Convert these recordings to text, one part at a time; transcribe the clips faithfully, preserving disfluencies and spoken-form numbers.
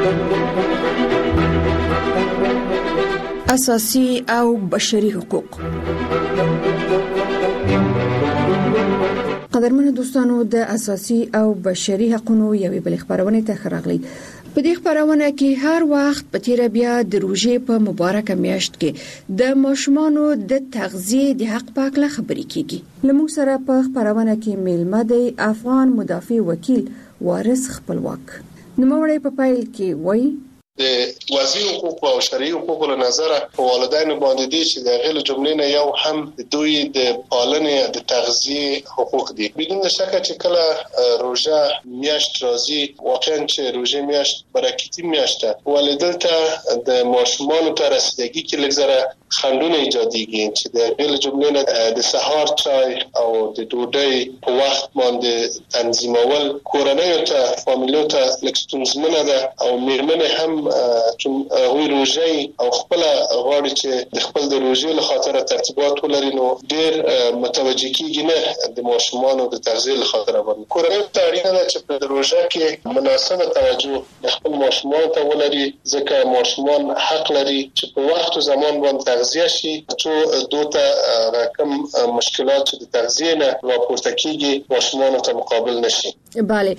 اساسي او بشري حقوق. قدرمنو دوستانو، د اساسي او بشري حقوقو یوې بل خبرونه ته خراغلي. په دې خبرونه کې هر وخت په تیر بیا د روزې په مبارکه میاشت کې د ماشومانو د تغذیه د حق په اړه خبرې کیږي. لمو سره په خبرونه کې میلمه دی افغان مدافع وکیل وارث خپلواک. نوموړی په پایل کې وایي د وضعي حقوق او شرعي حقوق له نظره په والدینو باندې دي چې د غیر جملې نه یو هم دوی د پالنې د تغذیه حقوق دي. بدون شک چې کله روزه میاشت راځي، واقعا چې روزه میاشت برکتی میاشت ده، والدین ته د ماشومان ته رسیدګي کې لږه خنډونه ایجادېږي چې د غیر جملې نه د سهار چای او د ډوډۍ په وخت باندې تنظیمول کورنۍ ته فامیلو ته لکستونزمنه ده او میرمنې هم چون هوی روزه او خپل غواړي چې د خپل د روزې له خاطر ترتیبات ولري، نو ډېر متوجه کیږي نه د ماشومانو د تغذیه له خاطر باندې. کورنۍ ته اړینه ده چې په روزه کې مناسبه توجه د خپل ماشومان ته ولري، ځکه ماشومان حق لري چې په وخت او زمان باندې تغذیه شي چې دوته رقم مشکلات چې د تغذیه نه راپورته کیږي ماشومان ته مقابل نشي. بله،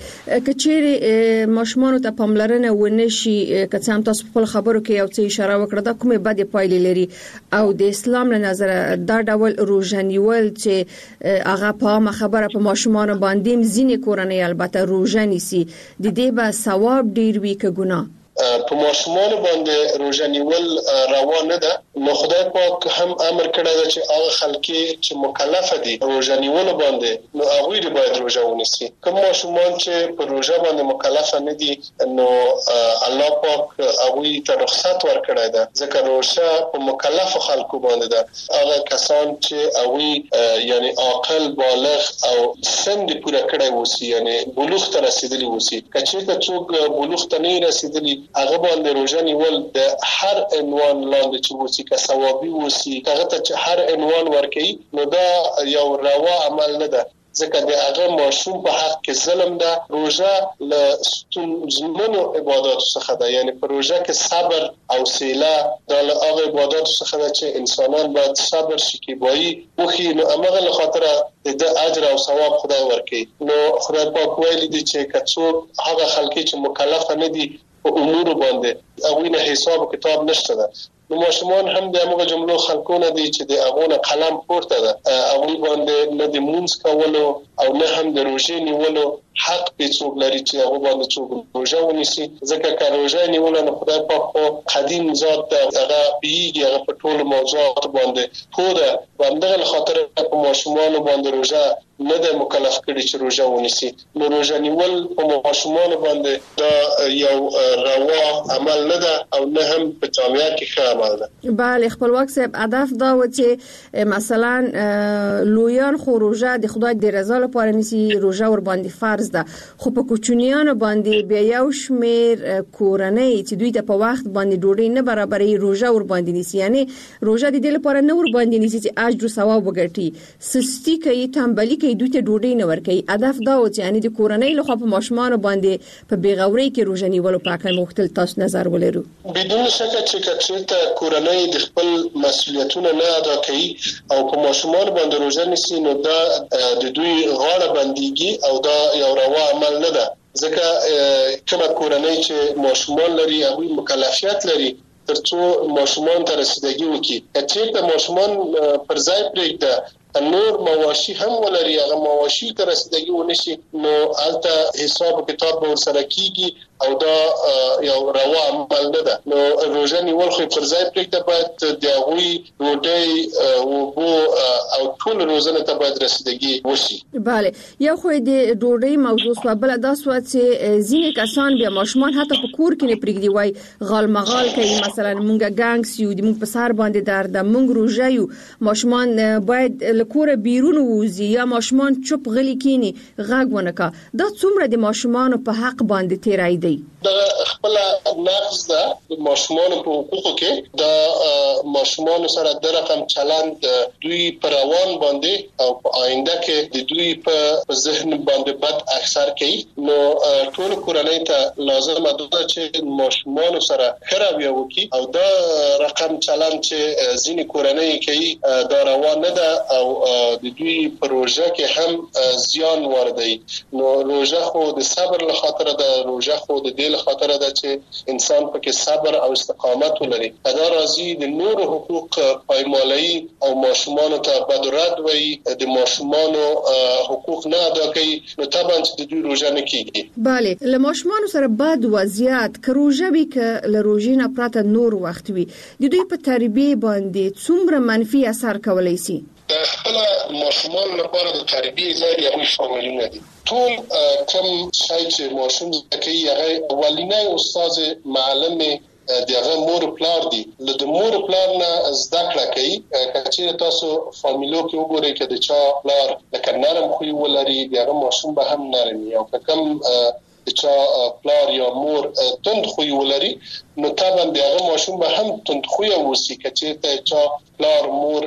کچېری ماشومان ته پاملرنه ونشي، که څه هم تاسو په خبرو کې یو څه اشاره وکړه دا کومه بده پایلې لري او د اسلام له نظره دا ډول روزنیول چې هغه په خبره په ماشومان باندې ځینې کورنۍ البته روزه نیسي، د دې به ثواب ډیر وي که ګناه؟ په ماشومان باندې روزه نیول روا نه ده، نو خدای پاک هم امر کړی دی چې هغه خلک چې مکلف دي روزه نیول باندې نو هغه دې باید روزه ونیسي. کوم ماشومان چې په روزه باندې مکلف نه دي نو الله پاک هغه ته رخصت ورکړی دی، ځکه روزه په مکلف خلکو باندې ده. هغه کسان چې هغه یعنی عاقل بالغ او سن دې پوره کړی وسی، یعنی بلوغ ته رسیدلی وسی. کچې څوک بلوغ ته نه رسیدلی هغه باندې روزه نیول د هر عنوان لاندې چې وسی که ثوابي وسی، هغه ته هر عنوان ورکړي نو دا یو روا عمل نه ده، ځکه د هغه ماشوم په حق کې ظلم ده. روزه له ستونزمنو عبادت څخه ده، یعنی په روزه کې صبر او سیله د هغه عبادت څخه ده چې انسانان باید صبر شکیبایی وکړي، نو هغه له خاطر د اجر او ثواب خدای ورکړي. نو خدای پاک ویلي دي چې کڅوب هغه خلک چې مکلف نه دي په امور باندې هغه نه حساب کتاب نشته ده، نو ماشومان هم د هغه جملو خلکونه دي چې د هغه قلم پورته ده، هغه باندې نه د مونږ کولو او نه هم د روزې نیولو حق په څوب لري چې هغه باندې څوب روزه ونیسي، ځکه که روزه نیول نه خدای پاک قدیم ذات هغه پیږي هغه په ټول موضوعات باندې پوره باندې خاطر په ماشومان باندې روزه نه د مکلف کړي چې روزه ونیسي. نو روزه نیول په ماشومان باندې دا یو روا عمل نه ده او نه هم په جامعه کې ښه عمل ده. بله، خپلواک صاحب، هدف دا و چې مثلا لویان خو روزه د خدای د رضا لپاره نیسي، روزه ور باندې فرض ده، خو په کوچنیانو باندې بیا یو شمیر کورنۍ چې دوی ته په وخت باندې ډوډۍ نه برابرې روزه ور باندې نیسي، یعنی روزه د دې لپاره نه ور باندې نیسي چې اجر او ثواب وګټي، سستی کوي، تنبلی کوي، دوی ته ډوډۍ نه ورکوي. هدف دا و چې یعنی د کورنۍ له خوا په ماشومان باندې په بیغورۍ کې روزه نیول په اړه مختلف تاسو نظر ولرو. بدون شک چې کچې کورنۍ د خپل مسؤلیتونه نه ادا کوي او په ماشومان باندې روزه نیسي، نو دا د دوی غاړه بنديږي او دا یو روا عمل نه ده، ځکه کومه کورنۍ چې ماشومان لري هغه مکلفیت لري ترڅو ماشومان ته رسیدګي وکړي. کچې ته ماشومان پر ځای پرېږده نور مواشي هم ولري، هغه مواشي ته رسیدګي ونشي، نو البته حساب کتاب به ورسره کیږي او دا یو روا عمل نه ده. نو روزه نیول خو پر ځای پرېږده، باید د هغوی ډوډۍ او بو او ټول روزنه ته باید رسیدګي وشي. بله، یو خو د ډوډۍ موضوع سو، بل دا سو چې ځینې کسان بیا ماشومان حتی په کور کې نه پرېږدي، وای غال مغال کوي، مثلا مونږه ګانګ سیو د مونږ په سر باندې درد، مونږ روزه یو، ماشومان باید لکور بیرون ووزي یا ماشومان چوپ غلي کینی غږ ونکا دا څومره د ماشومان په حق باندې تیرای دی؟ دا خپل نقض ده د ماشومان په حقوقو کې دا ماشومان سره د رقم چلند دوی پر روان باندې او په آینده کې د دوی په ذهن باندې بد اثر کوي. نو ټول کورنۍ ته لازم ده چې ماشومان سره خرابیا وکي او دا رقم چلند چې ځینې کورنۍ کوي دا روان نه ده او د دوی پروژه کې هم زیان واردوي. نو روژه خو د صبر له خاطر ده، روژه خو د دې له خاطر ده چې انسان پکې صبر او استقامت ولري. دا راځي د نور حقوق پایمالي او ماشومان ته بدرد وي د ماشومان حقوق نه ادا کوي نو طبعا د دوی روژه نه کیږي. بله له ماشومان سره بد وضعیت که روژه وي که له روژې نه پرته نور وخت وي د دوی په تربیه باندې څومره منفي اثر کولی شي؟ د خپل ماشومان لپاره د تربیه ځای یو شاملونه دي. ټول کوم شی چې ماشوم کوي هغه اولینی استاد معلم دغه مور پلار دي. له مور پلار نه زده کړه کوي. کچې تاسو فامیلو کې وګورئ چې د چا پلار لکه نرم خوی ولري دغه ماشوم به هم نرم وي او کوم د چا پلار یا مور تند خوی ولري نو طبعا دغه ماشوم به هم تند خوی وسی. کچې ته چا پلار مور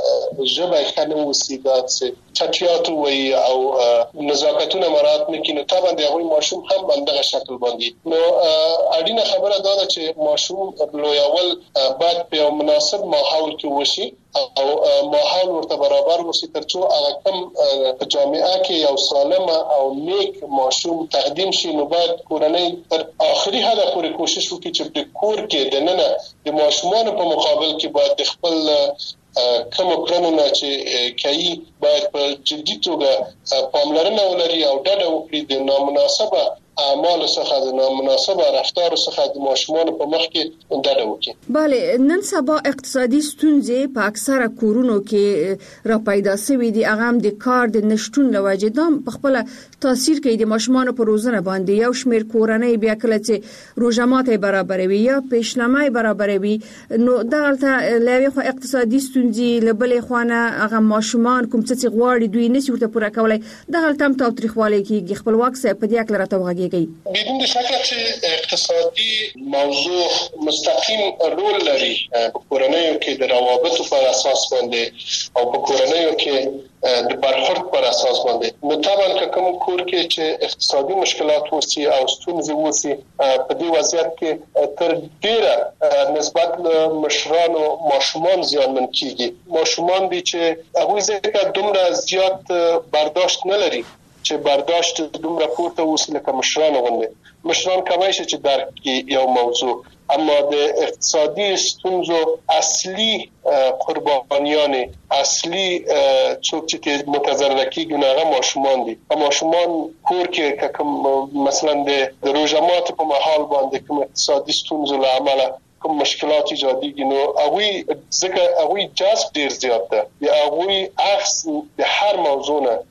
ژبه خنه وسی دا څه چټیات وي او نزاکتونه مراد نه کینو طبعا دغه ماشوم هم باندې شکل باندې. نو اړینه خبره دا ده چې ماشوم لویول باید په مناسب ماحول کې وشي او ماحول ورته برابر وشي ترڅو هغه کوم په جامعه کې یو سالم او نیک ماشوم تقدیم شي. نو باید کورنۍ تر آخري حد پورې کوشش وکړي چې د کور کې د ننه د ماشومان په مقابل کې باید خپل کوم کړنونه چې کوي باید په جدي توګه پاملرنه ولري او ډډه وکړي د نامناسبه اعمال څخه د نامناسبه رفتار څخه د ماشومان په مخ کې ډډه وکړي. بله نن سبا اقتصادي ستونزې په اکثره کورونو کې را پیدا شوې دي. هغه هم د کار د نشټون له وجې دا په خپل تاثیر کوي د ماشومان په روزنه باندې. یو شمېر کورنۍ بیا کله چې روژه ماتي برابروي یا پیشنمای برابروي نو دغلته له یوې خوا اقتصادي ستونزې له بلې خوا نه هغه ماشومان کوم څه غواړي دوی نشي ورته پوره کولی. دغلته هم تاوتریخوالی کېږي. خپلواک صاحب په دې هکله راته وغږیږئ. بدون شک چې اقتصادي موضوع مستقیم رول لري په کورنیو کې د روابطو پر اساس باندې او په کورنیو کې د برخورد پر اساس باندې. نو طبعا که کوم کور کې چې اقتصادي مشکلات وسی او ستونزې وسی په دې وضعیت کې تر ډیره نسبت له مشرانو ماشومان زیانمن کیږي. ماشومان دي چې هغوی ځکه دومره زیات برداشت نه لري چې برداشت دومره پورته وسی لکه مشران غوندې. مشران کولی شي چې درک کړي یو موضوع اما د اقتصادي ستونزو اصلي قربانیان اصلي څوک چې متضرر کیږي هغه ماشومان دي. ماشومان کور کې کوم مثلا د روژه ماتي په مهال باندې کوم اقتصادي ستونزو له امله کوم مشکلات ایجادیږي نو هغوی ځکه هغوی جذب ډیر زیات ده. هغوی اخذ د هر موضوع نه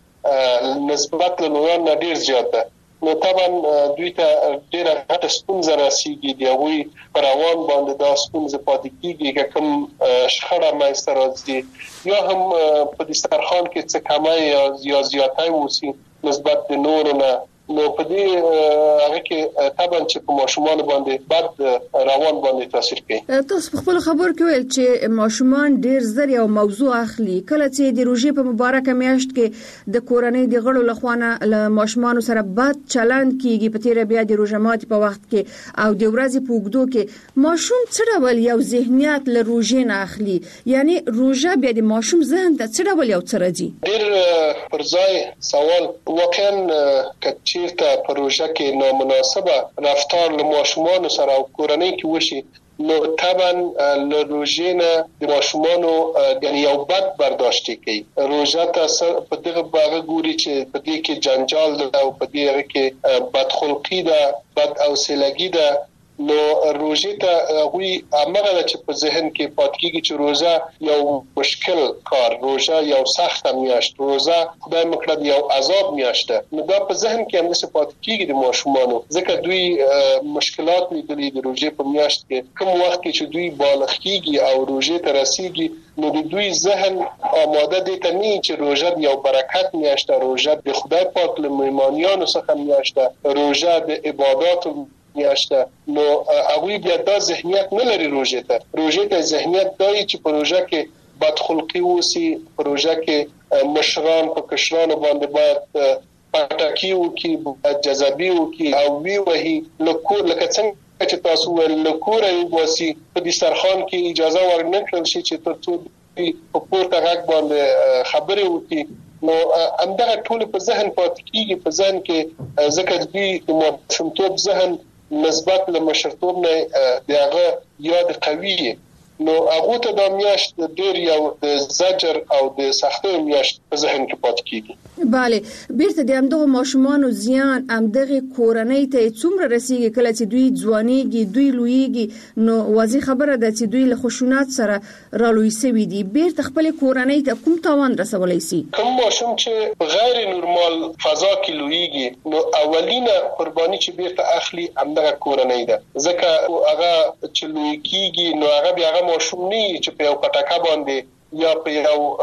نسبت له لویان نه ډیر زیات ده. نو طبعا دوی ته ډیره غټه ستونزه راسیږي. د هغوی په روان باندې دا ستونزه پاتې کیږي که کوم شخړه منځته راځي یا هم په دسترخوان کې څه کمی یا زیاتی وشي نسبت د نورو نه. نو په دې هغه کې طبعا چې په ماشومان باندې بد روان باندې تاثیر کوي. تاسو په خپل خبر کې ویل چې ماشومان ډیر زر یو موضوع اخلي. کله چې د روژې په مبارکه میاشت کې د کورنۍ د غړو لخوا نه له ماشومان سره بد چلند کیږي په تیر بیا د روژه ماتي په وخت کې او د ورځې په اوږدو کې ماشوم څه ډول یو ذهنیت له روژې نه اخلي؟ یعنی روژه بیا د ماشوم ذهن ته څه ډول یو څه راځي؟ ډیر پر ځای سوال. واقعا چیرته پروژه کې نامناسبه رفتار له ماشومان سره او کورنۍ کې وشي نو طبعا له روژې نه د ماشومانو یعنی یو بد برداشت کوي. روژه ته په دغه باغ ګوري چې په دې کې جنجال ده او په دې کې بدخلقي ده، بد حوصلګي ده نو روزه ته غوي امغه چې په ذهن کې پات کیږي چې روزه یو مشکل کار، روزه یو سخت میاشت، روزه خدای مکړه یو عذاب میاشته. نو دا په ذهن کې هم څه پات کیږي د ماشومانو، ځکه دوی مشکلات لیدلې د روزه په میاشت کې. کوم وخت چې دوی بالغ کیږي او روزه ته رسیږي نو د دوی ذهن آماده دي ته نه چې روزه یو برکت میاشته، روزه د خدای پاک له مېمانیانو څخه میاشته، روزه د عبادت میاشته. نو هغه بیا د ذهنیت نه لري روزه ته. روزه ته ذهنیت دی چې په روزه کې بدخلقي وسی، په روزه کې مشران په کشرانو باندې باید پټکیو کې جذابیو کې او وی وهي لکه لکه څنګه چې تاسو ول لکوره وسی په دې سرخان کې اجازه ورنکړل شي چې ترڅو په پورته غږ باندې خبرې وکړي. نو همدغه ټول په ذهن پاتې کیږي، په ذهن کې ذکر دی د ماشومتوب ذهن نسبت له مشرتوب نه دغه یاد قوي. نو هغه ته د میاشت ډیر یو د زجر او د سختۍ میاشت په ذهن کې پاتې کیږي. bale بیرته د همدغه ماشومانو زیان همدغه کورنۍ ته څومره رسیږي کله چې دوی ځوانيږي، دوی لویږي، نو واضح خبره ده چې دوی له خشونت سره رالوي سوي دي. بیرته خپل کورنۍ ته کوم تاوان رسولای شي؟ کوم ماشوم چې په غیر نورمال فضا کې لویږي نو اولینه قرباني چې بیرته اخلي همدغه کورنۍ ده، ځکه هغه چې لوی کیږي نو هغه بیا ماشوم نه چې په یو پټکا باندې یا په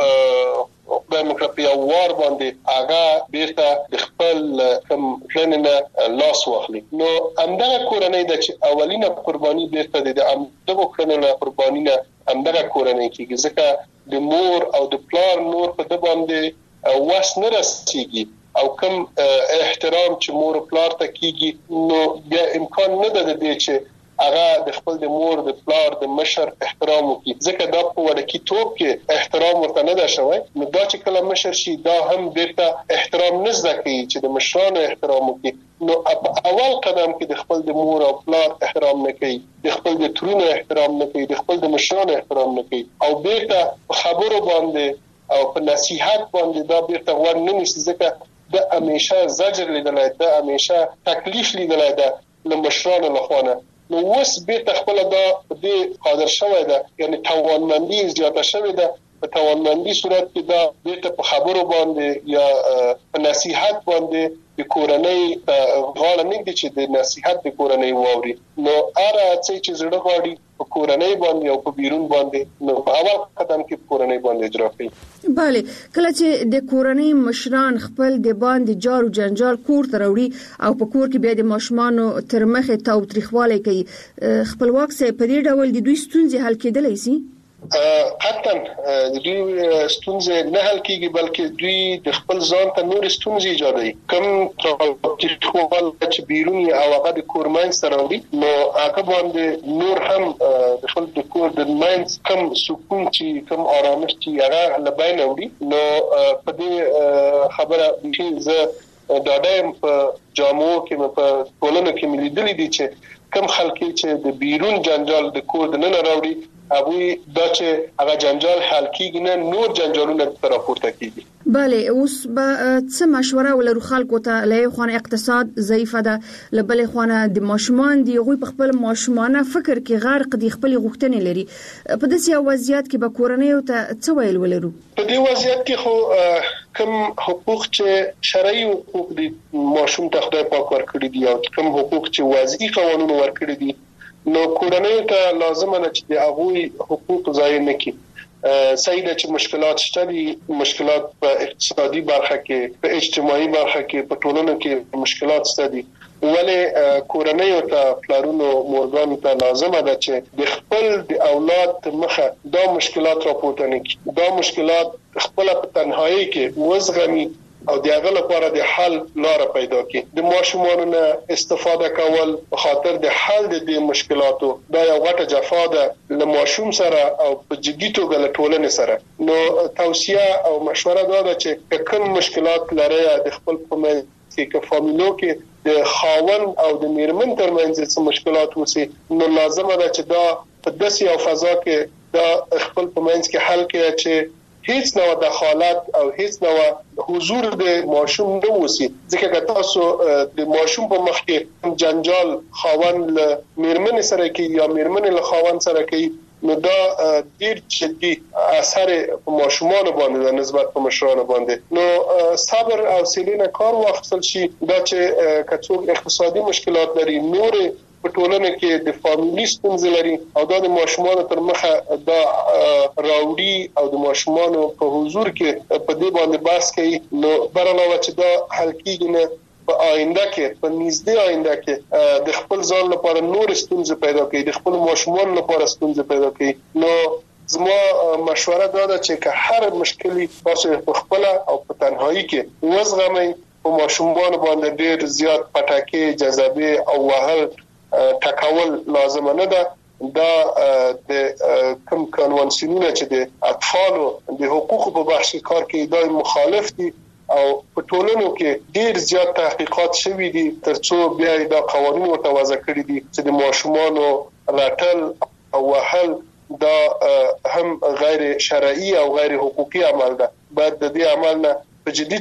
یو خدای مکړه په یو وار باندې هغه بیرته د خپل کوم کړنه لاس واخلي. نو همدغه کورنۍ د چې اولینه قرباني بیرته د همدغه کړنه قرباني نه همدغه کورنۍ کیږي، ځکه د مور او د پلار نور په د باندې واس نه رسیږي او کوم احترام چې مور او پلار ته کیږي نو بیا امکان نه ده د دې چې هغه د خپل د مور د پلار د مشر احترام وکړي، ځکه دا په ورکی توپ کې احترام ورته نه ده شوی. نو دا چې کله مشر شي دا هم بیرته احترام نه زده کوي چې د مشرانو احترام وکړي. نو په اول قدم کې د خپل د مور او پلار احترام نه کوي، د خپل د ترونو احترام نه کوي، د خپل د مشرانو احترام نه کوي او بیرته په خبرو باندې او په نصيحت باندې دا بیرته ور نه نشي، ځکه د همیشه زجر لیدلای، د همیشه تکلیف لیدلای ده له مشرانو لخوا. نو اوس بیرته خپل دا دې قادر شوی ده، یعنی توانمندي زیاته شوی ده. په توانمندي صورت کې دا بیرته په خبرو باندې یا په نصيحت باندې د کورنۍ غاړه نه دي چې د نصيحت د کورنۍ ووري. نو اره چې زړه غاړي په کورنۍ باندې او په بیرون باندې نو په اول قدم کې کورنۍ باندې اجرا کوي. bale کله چې د کورنۍ مشران خپل د باندې جار او جنجال کور ته راوړي او په کور کې بیا د ماشومانو تر مخه تاوتریخواله کوي، خپلواک سي په دې ډول د دوی ستونزې حل کېدلای شي؟ قطعا د دوی ستونزې نه حل کیږي بلکې دوی د خپل ځان ته نور ستونزې ایجادوي. کوم تاوتریخواله چې بیرونی او هغه د کور منځ ته راوړي نو هغه باندې نور هم د خپل د کور د منځ کوم سکون چې کوم آرامش چې هغه لبین وړي. نو په دې خبره چې زه دا دایم په جامو کې په ټولنه کې مليدلې دي چې کوم خلک چې د بیرون جنجال د کور د نه راوړي ابوي دا چې هغه جنجال حل کیږي نه نور جنجالونه تر راپورته کیږي. bale اوس به څه مشوره ولرو خلکو ته؟ له خوانه اقتصاد ضعیفه ده، له بل خوانه د ماشومان دی غوي په خپل ماشومانه فکر کې غرق دي، خپل غوښتنې لري. په داسې وضعیت کې به کورنۍ ته څه ویل ولرو؟ په دې وضعیت کې خو کوم حقوق چې شرعي حقوق دي ماشوم ته خدای پاک ورکړي دي او کوم حقوق چې وضعي قانون ورکړي دي نو کورنۍ ته لازمه ده چې د هغوی حقوق ضایع نه کړي. صحیح ده چې مشکلات شته دي، مشکلات په اقتصادي برخه کې، په اجتماعي برخه کې، په ټولنه کې مشکلات شته دي، ولې کورنۍ ته پلارونو مورګانو ته لازمه ده چې د خپل د اولاد مخه دا مشکلات راپورته نه کړي، دا مشکلات خپل په تنهایی کې وزغمي او د هغه لپاره د حل لار پیدا کړي. د ماشومانو نه استفاده کول په خاطر د حل د دې مشکلاتو دا یو غټه جفا ده له ماشوم سره او په جدي توګه له ټولنې سره. نو توصيه او مشوره دا ده چې کوم مشکلات لري د خپل په منځ کې که فامیلو کې د خاون او د میرمن ترمنځ څه مشکلات وسی نو لازمه ده چې دا په داسې یو فضا کې دا خپل په منځ کې حل کړي چې هیڅ نوع دخالت او هیڅ نوع حضور د ماشوم نه وسی. ځکه که تاسو د ماشوم په مخ کې جنجال خاوند له میرمن سره کوي یا میرمن له خاوند سره کوي، نو دا ډیر جدي اثر په ماشومان باندې د نسبت په مشرانو باندې. نو صبر او سیلینه کار واخیستل شي دا چې کڅوګ اقتصادي مشکلات لري، نور په ټولنه کې د فامیلی ستونزې لري او دا د ماشومان تر مخه دا راوړي او د ماشومان په حضور کې په دې باندې بحث کوي، نو برعلاوه چې دا حل کېږي نه په آینده کې په نږدې آینده کې د خپل ځان لپاره نور ستونزې پیدا کوي، د خپل ماشومان لپاره ستونزې پیدا کوي. نو زما مشوره دا ده چې که هر مشکلی تاسو په خپل او په تنهایی کې وزغمئ، په ماشومان باندې ډیر زیات پټاکي جذابه او وهل ټکول لازم نه ده. دا د کوم قانونونه چې د اطفالو د حقوقو په بخش کار کوي دا مخالف دي او په ټولنو کې ډیر زیات تحقیقات شوي دي ترڅو بیا دا قوانين متوازه کړي دي چې د ماشومانو راټل او وهل دا هم غیر شرعي او غیر حقوقي عمل ده. باید د دې عمل نه په جدي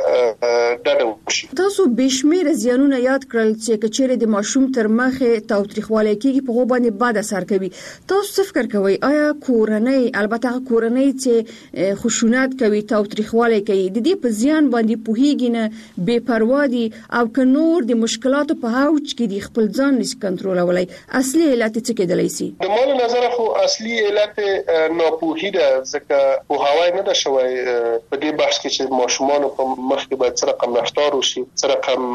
توګه ډډه وشي. تاسو بشمیر زیانونه یاد کړل چې کچېره د ماشوم تر مخه تاوتریخواله کېږي په غو باندې بد اثر کوي. تاسو څه فکر کوئ آیا کورنۍ البته کورنۍ چې خشونت کوي تاوتریخواله کوي د دې په زیان باندې پوهیږي نه بے پروا دي او که نور د مشکلاتو په هاوچ کې دي خپل ځان نشي کنټرولولای، اصلي علت څه کېدلی شي؟ د مال نظر خو اصلي علت ناپوهي ده، ځکه په هوای نه ده شوی په دې بحث کې چې ماشومان په مخ کې باید سره رقم رفتار وشي، سره رقم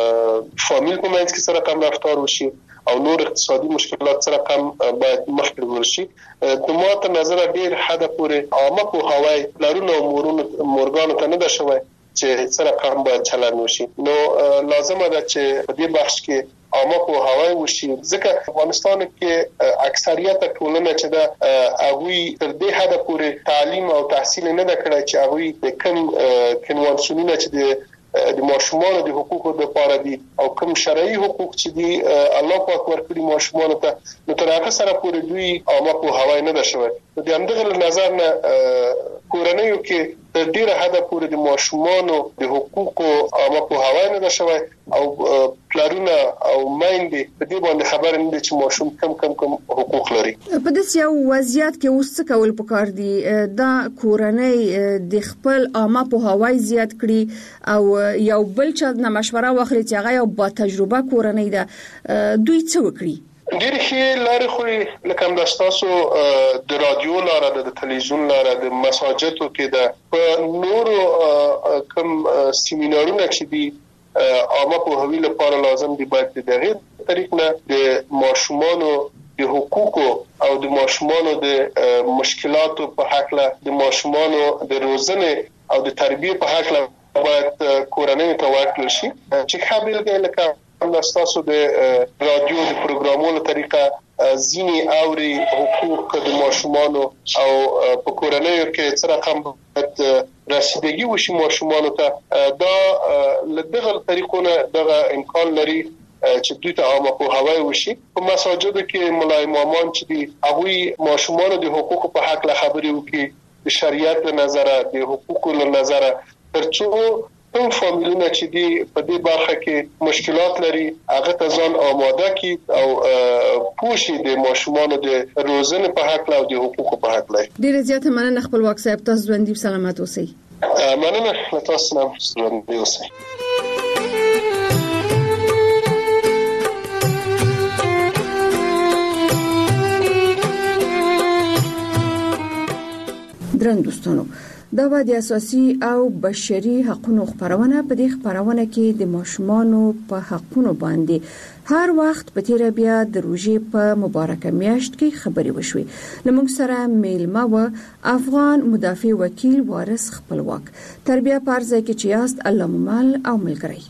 فامیل په منځ کې سره رقم رفتار وشي او نور اقتصادي مشکلات سره رقم باید مخ کې ورشي. د ما ته نظر ډیر حد پورې عامه په هوای لارونه او مورونو مورګانو ته نه ده شوی چې سره رقم باید چلن وشي. نو لازمه ده چې په دې بحث کې عامه په هوای وشي، ځکه افغانستان کې اکثریت ټولنه چې دا هغوی تر دې حد پورې تعلیم او تحصیل نه ده کړی چې هغوی د کوم کنوانسیونونه چې د د ماشومانو د حقوقو د لپاره دي او کوم شرعي حقوق چې دي الله پاک ورکړي ماشومانو ته، نو تر هغه سره پورې دوی عامه په هوای نه ده شوی. د همدغه نظر نه کورنیو کې تر ډیره حد پورې د ماشومانو د حقوقو عامه په هوای نه ده شوی او پلارونه او مایندې په دې باندې خبر نه دي چې ماشوم کم کم کم حقوق لري. په داسې یو وضعیت کې اوس څه کول پکار دي؟ دا کورنۍ د خپل عامه په هوای زیات کړي او یو بل چا نه مشوره واخلي چې هغه یو با تجربه کورنۍ ده، دوی څه وکړي؟ ډېر ښه لارې خو لکه همدا ستاسو د رادیو لاره ده، د تلویزیون لاره ده، د مساجدو کې ده، په نورو کوم سیمینارونه چې دي عامه په هوی لپاره لازم دي باید د دغه طریق نه د ماشومانو د حقوقو او د ماشومانو د مشکلاتو په حق له د ماشومانو د روزنې او د تربیه په حق له باید کورنۍ ته ورکړل شي چې خابل لکه همداستاسو د رادیو د پروګرامونو طریقه ځینی اوري حقوق د ماشومانو او په کورنیو کې څه رقم رسیدګي وشي ماشومانو ته، دا لدغه طریقونه دغه امکان لري چې دوی ته عامه په هوای وشي. په مساجدو کې مولای امامان چې دي هغه ماشومانو د حقوقو په حق له خبرې وکړي د شریعت له نظره د حقوقو له نظره ترڅو کوم فامیلونه چې دي په دې برخه کې مشکلات لري هغه ته ځان آماده کړي او پوښي د ماشومانو د روزنې په حق او د حقوقو په حق لري. ډیره زیاته مننه خپلواک صاحب، تاسو ژوندي سلامت اوسئ. مننه تاسو هم ژوندي اوسئ. درن دوستانو، دا به د اساسي او بشري حقوقو خبرونه په دې خبرونه کې د ماشومانو په حقوقو باندې هر وخت په تیر بیا د روزې په مبارکه میاشت کې خبري وشوي. لمونږ سره میلمه و افغان مدافع وکیل وارث خپلواک. تربیه پرځای کې چې یاست الله ممل او ملګری.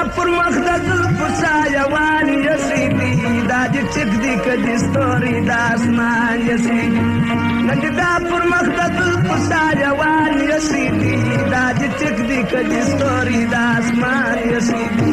پر مخ د زلفو سایوان یسیدي دا دې ټیک دي که دې ستوري د اسمان یسیدي نن دې دا پر مخ د زلفو سایوان یسیدي دا دې ټیک دي که دې ستوري د اسمان یسیدي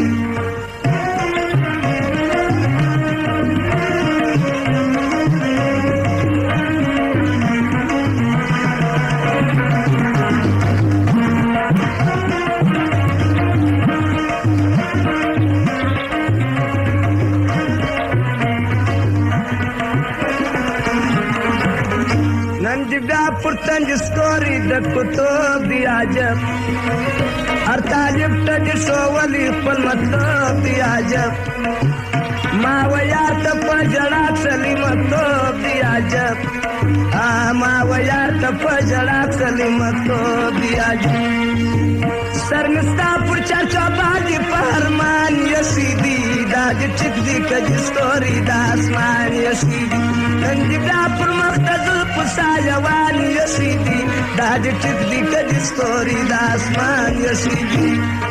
پرتنج ستوري د کتب دی عجب هر طالب ته د شوولي خپل مطلب دی عجب ما ویا ته په جړا سلیمتوب دی عجب ما ویا ته په جړا سلیمتوب دی عجب سر مستا پر چرچا باندې فرمان یسیدي دا د ټیک دی که د ستوري د اسمان یسیدي نن دې بیا پر مخ د زلفو سایوان یسیدي دا د ټیک دی که د ستوري د اسمان یسیدي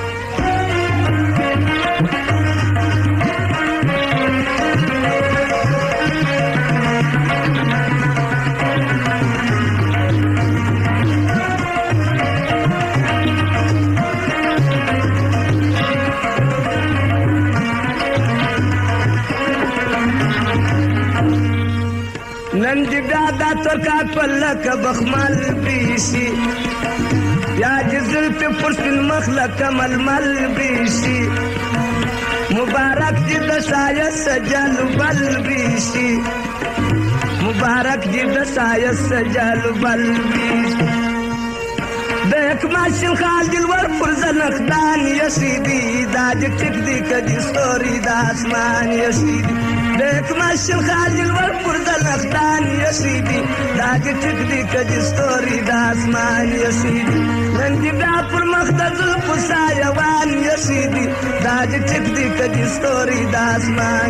نن دې بیا دا ترکاک په لکه بخمل بریسي یا دې زلفې پر سپین مخ لکه ململ بریسي مبارک دې د ښایست جلبل بریسي مبارک دې د ښایست جلبل بریسي د اکماشین خال دلور پر زنخدان یسیدي دا دې ټیک دی که دې ستوري د اسمان یسیدي د اکماشین خال دلور پر زنخدان یسیدي دا دې ټیک دی که دې ستوري د اسمان یسیدي نن دې بیا پر مخ د زلفو سایوان یسیدي دا دې ټیک دی که دې ستوري د اسمان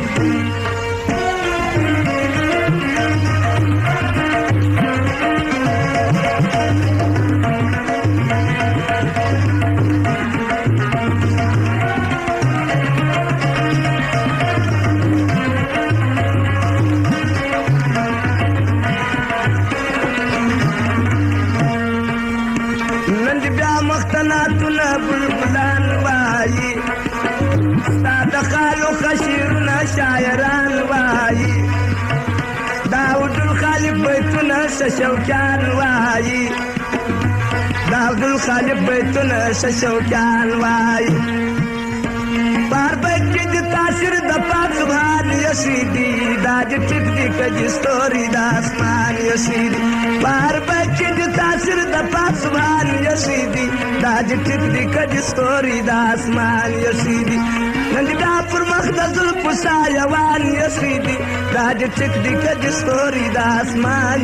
شاعران وایي داود الخالق بیتونه شوکان وایي داود الخالق بیتونه شوکان وایي بار بیت کې د تاثیر د پاک سبحان یسیدي دا دې ټیک دی که دې ستوري د اسمان یسیدي بار بیت کې د تاثیر د پاک سبحان یسیدي دا دې ټیک دی که دې ستوري د اسمان یسیدي نن دې بیا پر مخ د زلفو سایوان یسیدي دا دې ټیک دی که دې ستوري د اسمان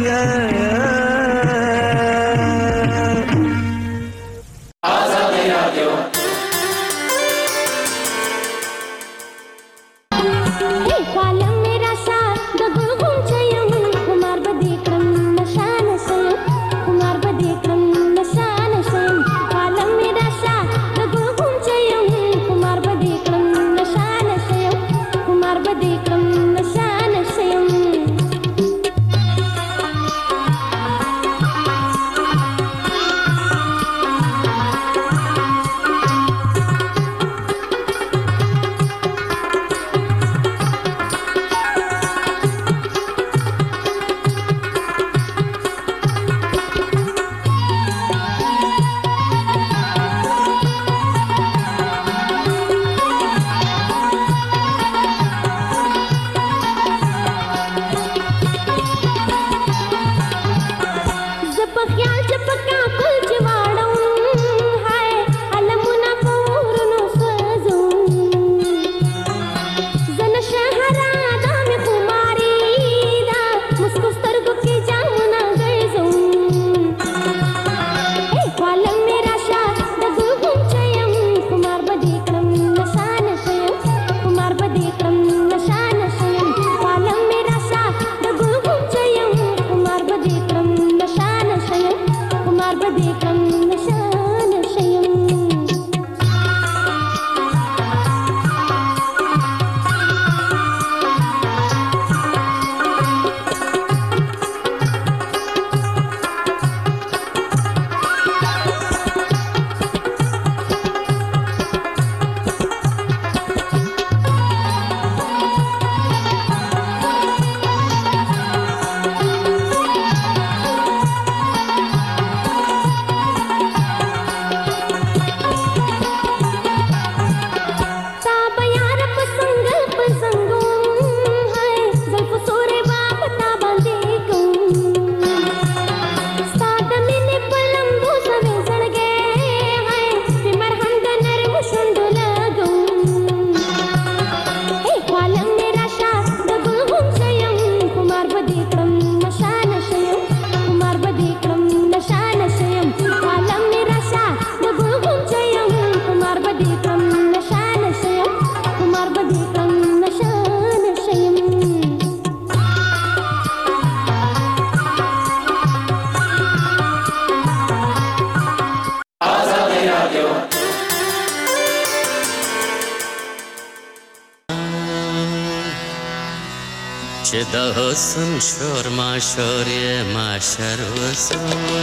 چې د حسن شور ما شور یې معشر وسو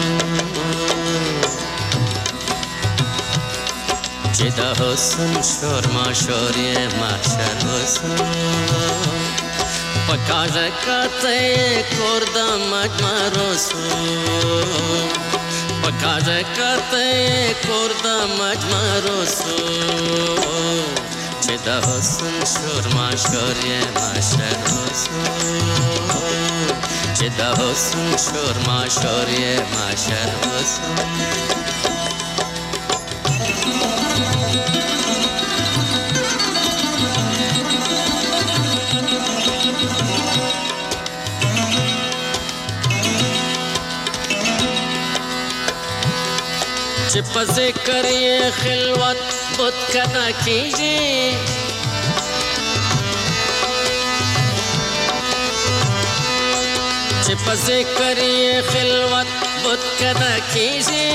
چې د حسن شور ما شور یې معشر وسو پکاژه کته کور د مجمر وسو پکاژه کته کور د مجمر وسو چې د حسن شور ما شور یې معشر وسو چې د حسن شور ما شور یې معشر وسو چې په ذکر یې خلوت بت کدا کیږي چې په ذکر یې خلوت بت کدا کیږي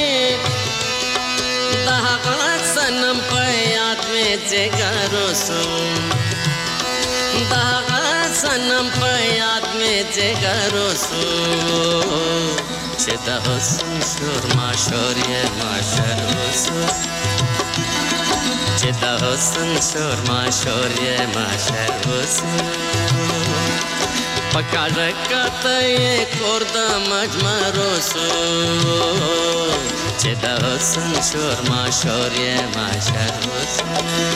د هغه صنم په یاد مې جګر وسو د هغه صنم په یاد مې جګر وسو چې د حسن شور ما شور یې معشر وسو چې د حسن شور ما شور یې معشر وسو پکاژه کته یې کور د مجمر وسو چې د حسن شور ما شور یې معشر وسو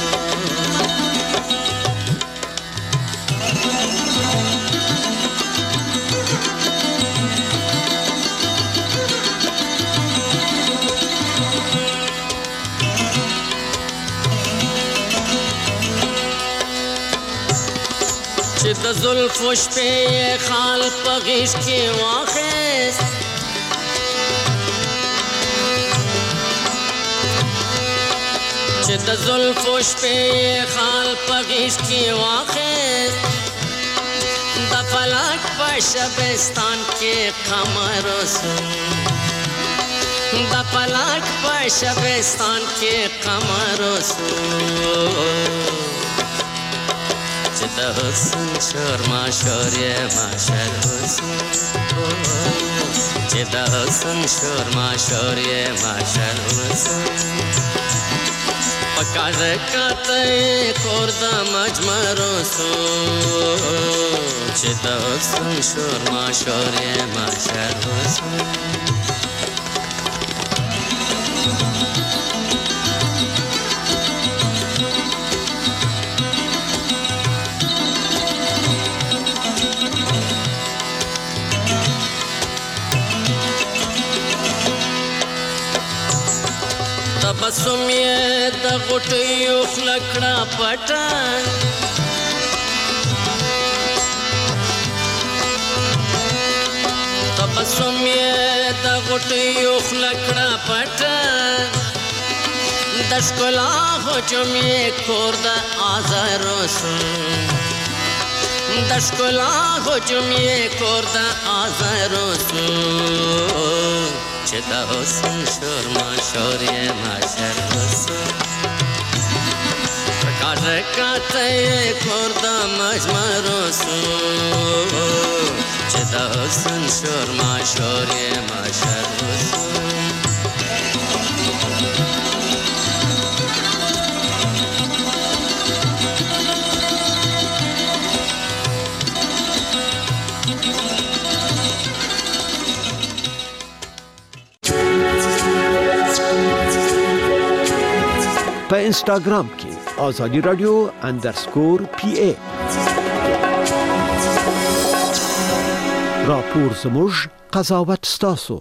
چې د زلفو شپې یې خال په غیږ کې واخیست چې د زلفو شپې یې خال په غیږ کې واخیست د فلک په شبستان کې قمر وسو د فلک په شبستان کې قمر وسو چې د حسن شور ما شور یې معشر وسو چې د حسن شور ما شور یې معشر وسو پکاژه کته کور د مجمر وسو چې د حسن شور ما شور یې معشر وسو تبسم یې د غوټیو خوله کړه پټه تبسم یې د غوټیو خوله کړه پټه د ښکلا هجوم یې کور د آزار وسو د ښکلا هجوم یې کور د آزار وسو چې د حسن شور ما شور یې معشر وسو پکاژه کته یې کور د مجمر وسو چې د حسن شور ما شور یې معشر وسو په انسټاګرام کې آزادی رادیو اندرسکور پی ای راپور زموږ قضاوت ستاسو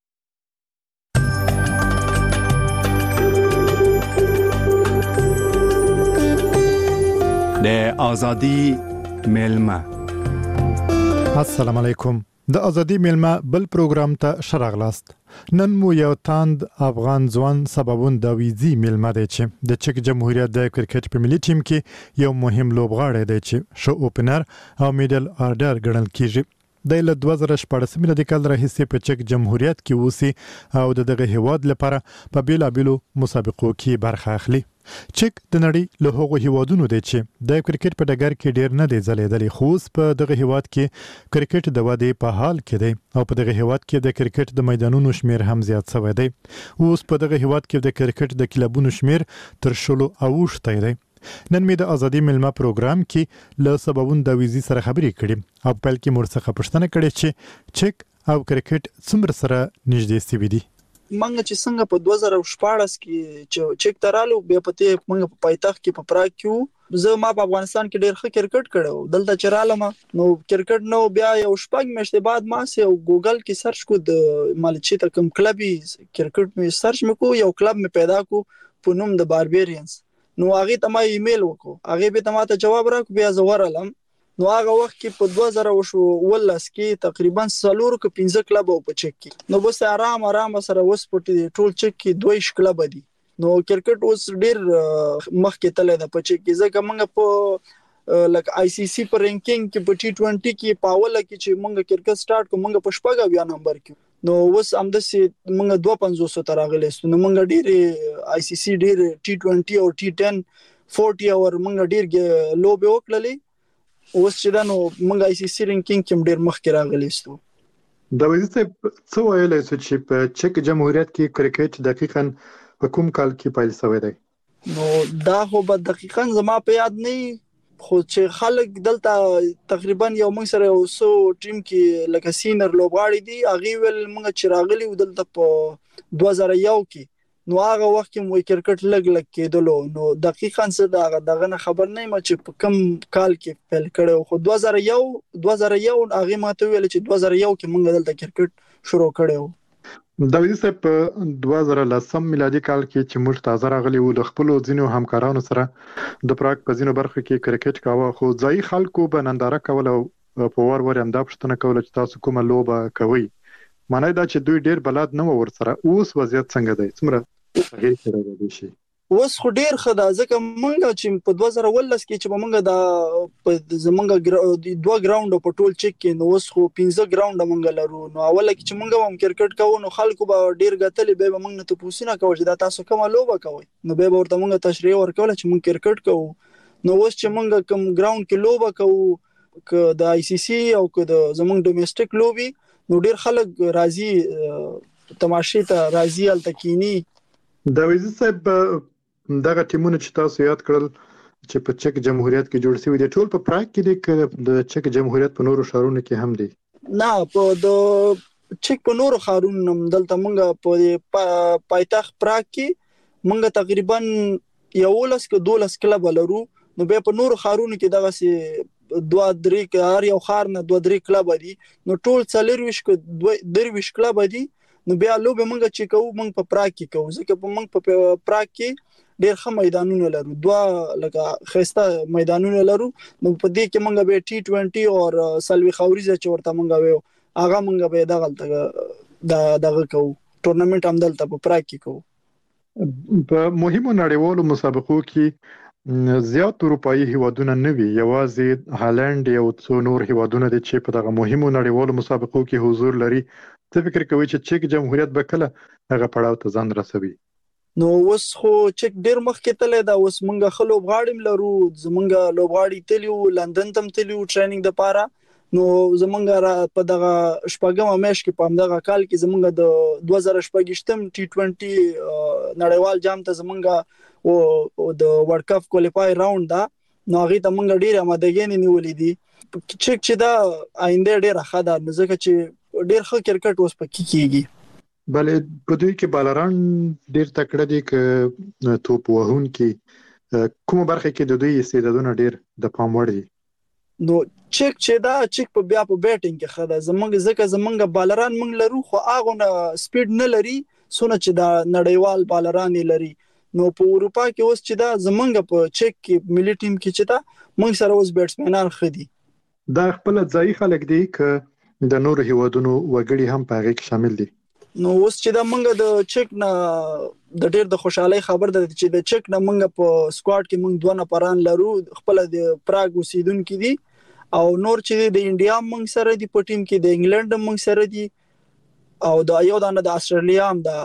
د آزادی میلمه السلام علیکم د ازادي میلمه بل پروګرام ته شراغلاست نن مو یو تاند افغان ځوان سببون د ویزي میلمه دی چې د چک جمهوریت د کرکټ په ملي ټیم کې یو مهم لوبغاړی دی چې شو اوپنر او میډل آرډر ګڼل کیږي د له دوه زره شپږ ملي کال راهیسې په چک جمهوریت کې اوسي او دغه هیواد لپاره په بیلابیلو مسابقو کې برخه اخلي چک د نړۍ له هغو هیوادونو دی چې د کرکټ په ډګر کې ډیر نه دی ځلېدلی، خو اوس په دغه هیواد کې کرکټ د ودې په حال کې دی او په دغه هیواد کې د کرکټ د میدانونو شمیر هم زیات شوی دی. اوس په دغه هیواد کې د کرکټ د کلبونو شمیر تر شلو اوښتی دی. نن مې د ازادي ملما پروګرام کې له سببون داویزي سره خبرې کړې او په کې مور څخه پوښتنه کړې چې چک او کرکټ څومره سره نږدې سوي دي. منګه چې څنګه په دوه زره شپاړس کې چې چک ترالو بیا پته منګه په پایتخت کې په پراګ کې زه ما په افغانستان کې ډېر ښه کرکټ کړو. دلته چرالم نو کرکټ نو بیا یو شپږ میاشتې بعد ما سه ګوګل کې سرچ کو د مالچی ته کوم کلبي کرکټ می سرچ مکو یو کلب می پیدا کو په نوم د باربیرینز. نو هغه ته ما ایمیل وکړو، هغه به ته ته جواب راکو، بیا زه ورالم. نو هغه وخت کې په دوه زره ولس کې تقریبا څلور کې پنځه کلب او په چک کې نو بس آرام آرام سره وس پټي ټول چک کې دوه کلب دي. نو کرکټ اوس ډیر مخکې تللی دا په چک کې ځکه موږ په لکه آی سی سی په رینکینګ کې په ټي ټوئنټي کې پاوله کې چې موږ کرکټ سٹارټ کوم موږ په شپږ بیا نمبر کې نو اوس هم د سي موږ دوه پنځوس تر راغلی نو موږ ډیر آی سی سی ډیر ټي ټوئنټي او ټي ټن چالیس اور موږ ډیر لوبه وکړلې. اوس چې دا نو موږ آی سی سی رینکینګ کې ډیر مخکې راغلی ستو. دا وایي څه ویلای شو چې په چک جمهوریت کې کرکټ دقیقاً په کوم کال کې پیل شوی دی؟ نو دا خو به دقیقاً زما په یاد نه خو چې خلک دلته تقریبا یو موږ سره یو سو ټیم کې لکه سینر لوبغاړي دي هغه ول موږ چې راغلي دلته په دوه زره یو کې نو هغه وخت کې مو کرکټ لګ لګ کېدلو. نو دقیقاً څه دا دغه خبر نه م چې په کوم کال کې پیل کړو خو دوه زره یو دوه زره یو هغه ماته ویل چې دوه زره یو کې موږ دلته کرکټ شروع کړو. دا وایي چې په دوه زره لسم میلادي کال کې چې موږ تازه راغلي وو د خپل ځینو همکارانو سره د پراګ په ځینو برخو کې کرکټ کاوه خو ځای خلکو به ننداره کوله په ور ور هم دا پښتنه کوله چې تاسو کومه لوبه کوي. معنی دا چې دوی ډیر بلد نه ور سره. اوس وضعیت څنګه دی؟ څومره هغه سره دی شي؟ اوس خو ډیر خدا ځکه مونږ چې په دوه زره ولس کې چې مونږ دا په زمونږ دوه ګراوند په ټول چک کې نو اوس خو پنځه ګراوند مونږ لرو. نو اول کې چې مونږ هم کرکټ کوو نو خلکو به ډیر غتلې به مونږ نه ته پوښتنه کوي چې دا تاسو کومه لوبه کوي نو به ورته مونږ تشریح ورکول چې مونږ کرکټ کوو. نو اوس چې مونږ کوم ګراوند کې لوبه کوو ک د آی سی سی او ک د زمونږ ډومېسټک لوبي نو ډیر خلک راضي تماشې ته راضي التکینی. دا وایي صاحب دغه ټیمونه چې تاسو یاد کړل چې په چک جمهوریت کې جوړ شوی دي ټول په پراګ کې دي د چک جمهوریت په نورو ښارونو کې هم دي؟ نه په د چک په نورو ښارونو دلته موږ په پایتخت پراګ کې موږ تقریبا یولس کې دولس کلب لرو. نو به په نورو ښارونو کې دغه سي دوه درې هر یو ښار نه دوه درې کلب دي نو ټول څلور ویش کې دوه درې ویش کلب دي. نو بیا لوبه موږ چې کوو موږ په پراګ کې کوو ځکه په موږ په پراګ کې ډیر ښه میدانونه لرو دوه لکه خسته میدانونه لرو. نو په دې کې موږ به ټي ټوئنټي او سلوي خوريزه چې ورته موږ ویو هغه موږ به دغه د دغه کوو ټورنمنت هم دلته په پراګ کې کوو. په مهمو نړیوالو مسابقو کې زیات اروپאי هیوادونه نه وي، یوازې هالند یو څو نور هیوادونه دي چې په دغه مهمو نړیوالو مسابقو کې حضور لري. څه فکر کوي چې چک جمهوریت به کله هغه پړاو ته ځان رسوي؟ نو اوس خو چک ډیر مخکې تللی دا اوس مونږ خلو غاړم لرو زمونږ لوبغاړي تلیو لندن تم تلیو ټریننګ د پاره. نو زمونږ په دغه شپږم میاشت کې په دغه کال کې زمونږ د دوه زره شپږم ټي ټوئنټي نړیوال جام ته زمونږ او د ورلد کپ کوالیفای راوند دا نو هغه ته مونږ ډیر آمادګي نیولې دي. چک چې دا آینده ډیر ښه ده ځکه چې ډیر ښه کرکټ اوس پکې کیږي. بلې په دوی کې بالران ډیر تکړه دي ک توپ وهون کې کومه برخه کې د دوی استعدادونه ډیر د پام وړ دي؟ نو چک چې دا چک په بیا په بیټینګ کې خدا زمونږ ځکه زمونږ بالران مونږ لرو خو هغه نه سپیډ نه لري سونه چې دا نړیوال بالران لري. نو په اروپا کې اوس چې دا زمونږ په چک کې ملي ټیم کې چې دا مونږ سره اوس بیټسمنان خدي دا خپل ځای خلک دي ک د نور هیوادونو وګړي هم په هغه کې شامل دي. نو اوس چې دا مونږ د چک نه د ډېر د خوشحالي خبر ده چې د چک نه مونږ په سکواډ کې مونږ دوه نفران لرو خپل د پراګ اوسیدونکو دي او نور چې د انډیا مونږ سره دي په ټیم کې د انګلند مونږ سره دي او د یو دانه د استرالیا هم ده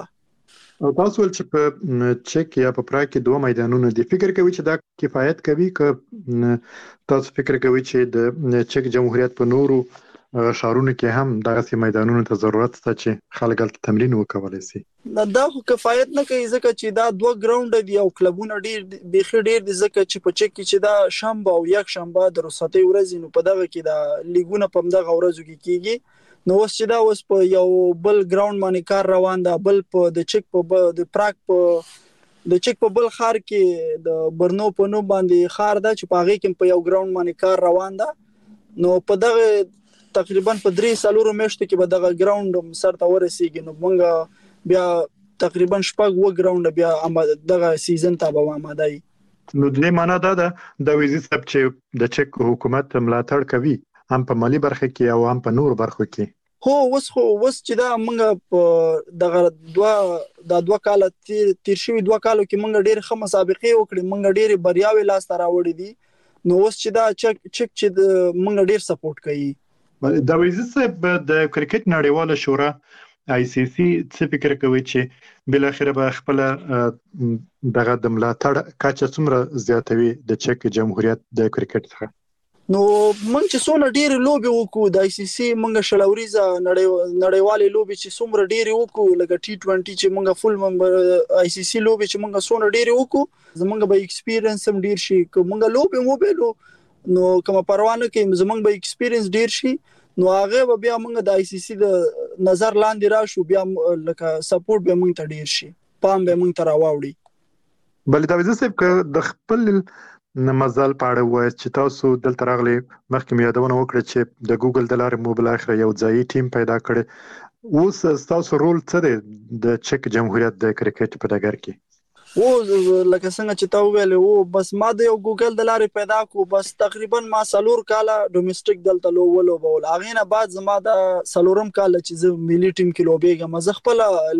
او تاسو ول چې په چک یا په پراګ کې دوه میدانونه دي، فکر کوي چې دا کفایت کوي که تاسو فکر کوي چې د چک جمهوریت په نورو شهرونو کې هم دغه میدانونو ته ضرورت شته چې خلک هلته تمرین وکولای شي؟ دا خو کفایت نه کوي ځکه چې دا دوه ګراوند دي او کلبونه ډیر بیخي ډیر دي، ځکه چې په چک کې چې دا شنبه او یک شنبه د رخصتۍ ورځې نو په دغه کې دا لیګونه په دغه ورځو کې کیږي. نو اوس چې دا اوس په یو بل ګراوند باندې کار روان ده، بل په د چک په د پراګ په د چک په بل خار کې د برنو په نو باندې خار ده چې په هغه کې په یو ګراوند باندې کار روان ده. نو په دغه تقریبا په درې سالورو میاشتو کې به دغه ګراوند سر ته ورسیږي. نو موږ بیا تقریبا شپږ و ګراوند بیا دغه سیزن ته به آماده یو. نو د معنا دا ده د وزیر صاحب چې د چک حکومت ملاتړ کوي هم په مالی برخه کې او هم په نور برخو کې. هو اوس خو اوس چې دا موږ په دغه دوه د دوه کال تیر تیر شوی دوه کالو کې موږ ډېر ښه مسابقې وکړې، موږ ډېر بریاوې لاس ته راوړې دي. نو اوس چې دا چک چک چې موږ ډېر سپورټ کوي. د وزیر صاحب د کرکټ نړیواله شورا آی سی سی څه فکر کوي چې بل اخر به خپل دغه د ملاتړ کچه څومره زیاتوي د چک جمهوریت د کرکټ څخه؟ نو موږ چې څونه ډېر لوبي وکړو د آی سی سی موږ شلوريزه نړیوالې لوبي چې څومره ډېر وکړو لکه ټي ټوئنټي چې موږ فل ممبر آی سی سی لوبي چې موږ څونه ډېر وکړو زمونږ به ایکسپیرینس هم ډېر شي. که موږ لوبي مو بیلو نو کوم پروانه کې زمونږ به ایکسپیرینس ډېر شي، نو هغه به بیا موږ د آی سی سی د نظر لاندې راشو، بیا لکه سپورټ به موږ ته ډیر شي، پام به موږ ته راوړي. بل دا وزیر صاحب که د خپل مزل پاړه وای چې تاسو دلته راغلي مخکې مې یادونه وکړه چې د ګوګل د لارې مو بل اخر یو ځای ټیم پیدا کړي، اوس تاسو رول څه دی د چک جمهوریت د کرکټ په ډګر کې؟ او لکه څنګه چې تا ویل او بس ما د یو ګوګل د لارې پیدا کو، بس تقریبا ما سلور کاله ډومېسټک دلته لو ولو بول، اغه نه بعد زما د سلورم کال چې زه ملي ټیم کې لوبېږم، زه خپل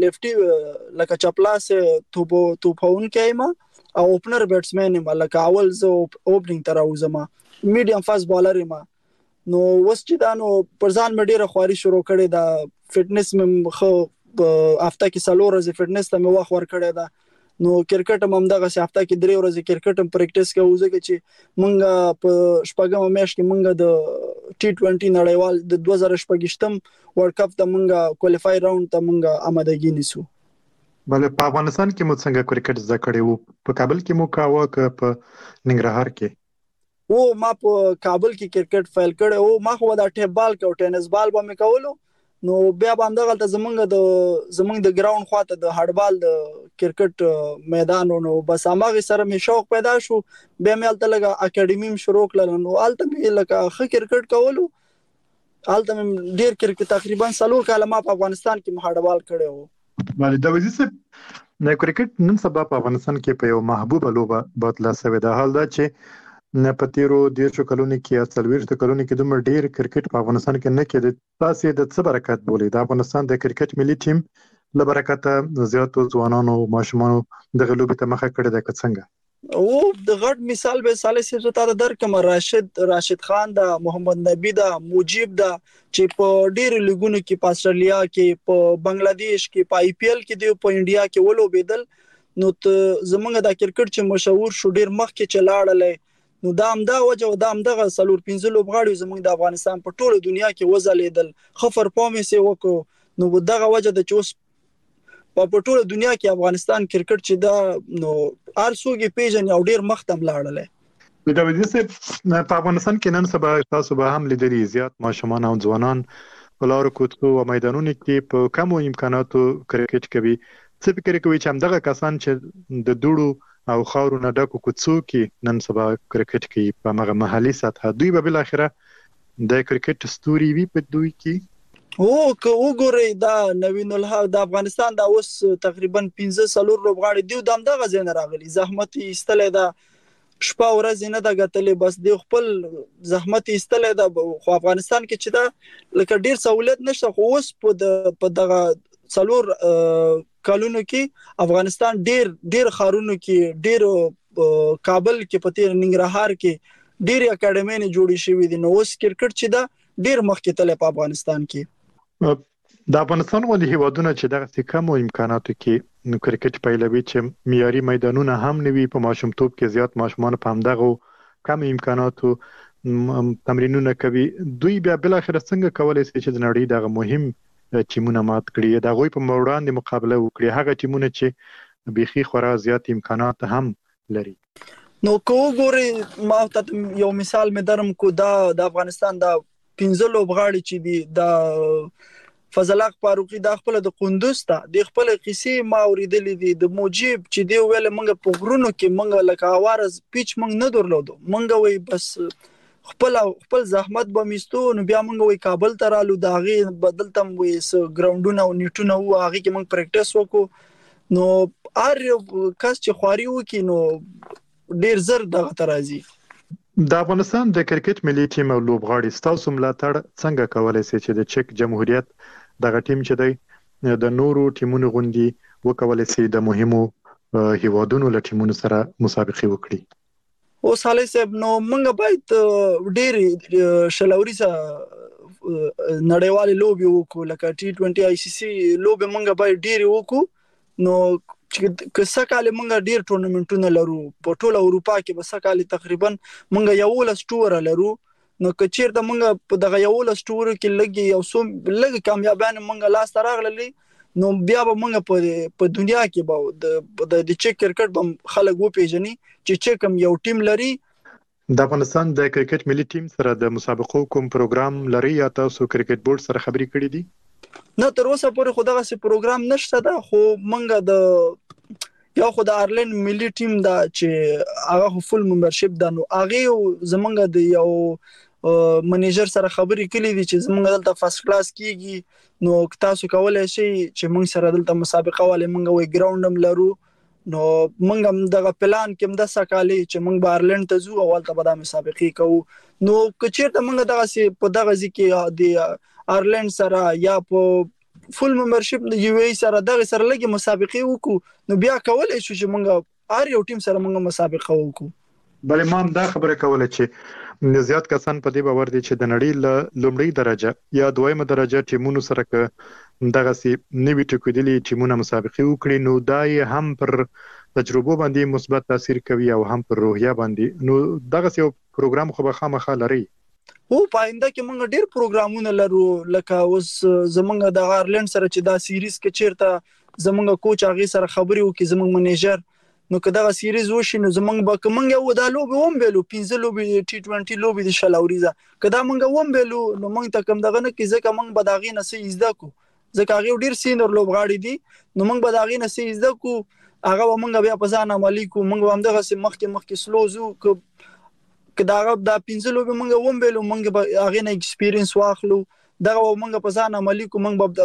لیفټي لکه چپلاس توپ توپون کېما او اوپنر بیټسمن یم، لکه اول زه اوپننګ تر اوسم میډیم فاست بالر یم. نو وس چې دا نو پرځان مې ډیره خواري شروع کړې، دا فټنس مې خو هفته کې سلور ورځې فټنس ته مې وخت ور کړې ده. نو کرکټ هم دغه هفته کې درې ورځې کرکټ هم پریکټیس کوو، ځکه چې مونږ په شپږم میاشت کې مونږ د ټي ټوئنټي نړیوال د دوه زره شپږشتم ورلد کپ ته مونږ کوالیفای راوند ته مونږ آمادګي نیسو. بل په افغانستان کې مو څنګه کرکټ زده کړی وو؟ په کابل کې مو کاوه که په ننګرهار کې؟ او ما په کابل کې کرکټ فایل کړی او ما خو دا ټیپ بال کو ټینس بال به مې کولو. نو بیا به هم دغه زمونږ د زمونږ د ګراوند خواته د هډبال د کرکټ میدان نو بس هغه سره مې شوق پیدا شو، بیا مې الته لګه اکیډمي شروع کړل. نو الته مې لکه ښه کرکټ کولو، الته مې ډیر کرکټ تقریبا سلور کاله ما په افغانستان کې هډبال کړی وو. بله د وزیر صاحب د کرکټ نن سبا په افغانستان کې په یو محبوبه لوبه بدله شوې ده، حال دا چې نه په تیرو دیرشو کلونو کې یا څلوېښتو کلونو کې دومره ډېر کرکټ په افغانستان کې نه کېده. تاسې د څه برکت بولئ د افغانستان د کرکټ ملي ټیم له برکته زیاتو ځوانانو ماشومانو دغه لوبې ته مخه کړې ده که څنګه؟ او د غټ مثال به صالح صاحب ته درکم، راشد راشد خان دا، محمد نبی دا، مجيب دا چې په ډېر لیګونو کې په استرالیا کې، په بنگلاديش کې، په آی پی ایل کې دی، په انډیا کې ولوبېدل. نو زمونږ د کرکټ چې مشهور شو ډېر مخکې چې لاړل، نو دا هم دا وجه او دا هم دغه سلور پنځه لوبغاړي زموږ د افغانستان په ټوله دنیا کې وځلیدل، خفر پامې سي وکړو. نو دغه وجه د چوس په ټوله دنیا کې افغانستان کرکټ چې دا نو هر څوک پیژني او ډیر مختم لاړل. دا وجه سه په افغانستان کې نن سبا تاسو به هم لیدلي زیات ماشومان او ځوانان په لارو کوڅو او میدانونو کې په کمو امکاناتو کرکټ کوي. څه فکر کوي چې همدغه کسان چې د دوړو او خاورو نه ډکو کوڅو کې نن سبا کرکټ کوي په هغه محلي سطح، دوی به بل اخره د کرکټ ستوري وي په دوی کې؟ او که وګورئ دا نوین الحق د افغانستان دا اوس تقریبا پنځه سلور لوبغاړي دی د دغه ځای نه راغلي، زحمت ایستلې ده، شپه ورځ نه ده ګټلې، بس دی خپل زحمت ایستلې ده. خو افغانستان کې چې دا لکه ډیر سہولت نشته، خو اوس په په دغه سلور کالونو کې افغانستان ډیر ډیر خارونو کې، ډیر کابل کې، په تیر ننګرهار کې ډیر اکیډمي نه جوړې شوې دي. نو اوس کرکټ چې دا ډیر مخکې تللی په افغانستان کې. د افغانستان ولې هیوادونه چې دغه کم امکاناتو کې نو کرکټ پیلوي چې معیاري میدانونه هم نوي په ماشومتوب کې زیات ماشومان په همدغه کم امکاناتو تمرینونه کوي دوی بیا بل اخر څنګه کولای شي چې د نړۍ دغه مهم ټیمونه مات کړي د غوي په وړاندې مقابله وکړي هغه ټیمونه چې بيخي خورا زیات امکانات هم لري نو کو ګوري ما ته یو مثال مې درم کو دا د افغانستان دا پنځه لوبغاړي چې دي دا فضل حق فاروقي د خپل د قندوز ته د خپل قصې ما اوریدلې دي د موجب چې دی ویل منګه په غرونو کې منګه لکه اوارز پیچ منګ نه درلودو منګه وای بس خپل خپل زحمت به میستو نو بیا منګه وای کابل ته رالو داغي بدلتم وای س ګراوندونه او نیټونه و هغه کې منګ پریکټیس وکړو نو ار کس چې خواري وکي نو ډیر زر دغه ترازی د افغانستان د کرکټ ملي ټیم او لوبغاړي ستاسو ملاتړ څنګه کولای شي چې د چک جمهوریت دغه ټیم چې دی د نورو ټیمونو غوندي وکولای شي د مهمو هیوادونو له ټیمونو سره مسابقه وکړي او صالح صاحب نو موږ باید ډېر شلوري سره نړیوالې لوبي وکړو لکه ټي ټوئنټي آی سی سی لوبي موږ باید ډېر وکړو نو که سکهاله موږ ډېر ټورنمنټونه لرو په ټوله اروپا کې به سکهاله تقریبا موږ یو لس ټور لرو نو کچیر د موږ په دغه یو لس ټور کې لګي یو سو لګ کامیابانه موږ لاس تراغللی نو بیا به موږ په په دنیا کې به د د چک کرکټ به خلک و پیژني چې چکم یو ټیم لري د افغانستان د کرکټ ملي ټیم سره د مسابقو کوم پروګرام لري یا تاسو کرکټ بورډ سره خبري کړې دي نه تر اوسه پورې خو دغه سي پروګرام نشته دا خو موږ د یو خو د آیرلند ملي ټیم دا چې هغه فول ممبرشپ دا نو هغه زمونږ د یو منیجر سره خبرې کړې دي چې زمونږ دلته فرست کلاس کیږي نو تاسو کولای شئ چې موږ سره دلته مسابقه والے موږ وی ګراوندم لرو نو موږ هم دغه پلان کې د سکالي چې موږ بارلند ته ځو او ولته به د مسابقه کوو نو کچېرته موږ دغه سي په دغه ځکه د آیرلند سره یا په فول ممبرشپ د یو ای سره دغه سره لګي مسابقه وکړو نو بیا کولای شو چې موږ ار یو ټیم سره موږ مسابقه وکړو بلې ما دا خبره کوله چې زیات کسان په دې باور دي چې د نړۍ له لومړی درجه یا دویمه درجه ټیمونو سره ک دغه سي نوی ټکودلي ټیمونه مسابقه وکړي نو دای هم پر تجربه باندې مثبت تاثیر کوي او هم پر روحیه باندې نو دغه سي پروګرام خو به خامخا لري او پاینده کې موږ ډېر پروګرامونه لرو لکه اوس زمونږ د آیرلند سره چې دا سیریز کې چیرته زمونږ کوچ هغه سره خبري وکړي زمونږ منیجر نو کدا سیریز وشي نو زمونږ به کومنګ یو د لوبي ووم بیلو پنځه لوبي ټي ټوئنټي لوبي د شلاوريزه کدا مونږ ووم بیلو نو مونږ ته کوم دغه نه کې ځکه مونږ به داغي نه سي زده کو ځکه هغه ډیر سینر لوبغاړي دي نو مونږ به داغي نه سي زده کو هغه مونږ بیا په ځان عملی کو مونږ هم دغه سي مخکې مخکې سلوزو کدا هغه د پنځه لوبي مونږ ووم بیلو مونږ به هغه نه ایکسپیرینس واخلو دغه مونږ په ځان عملی کو مونږ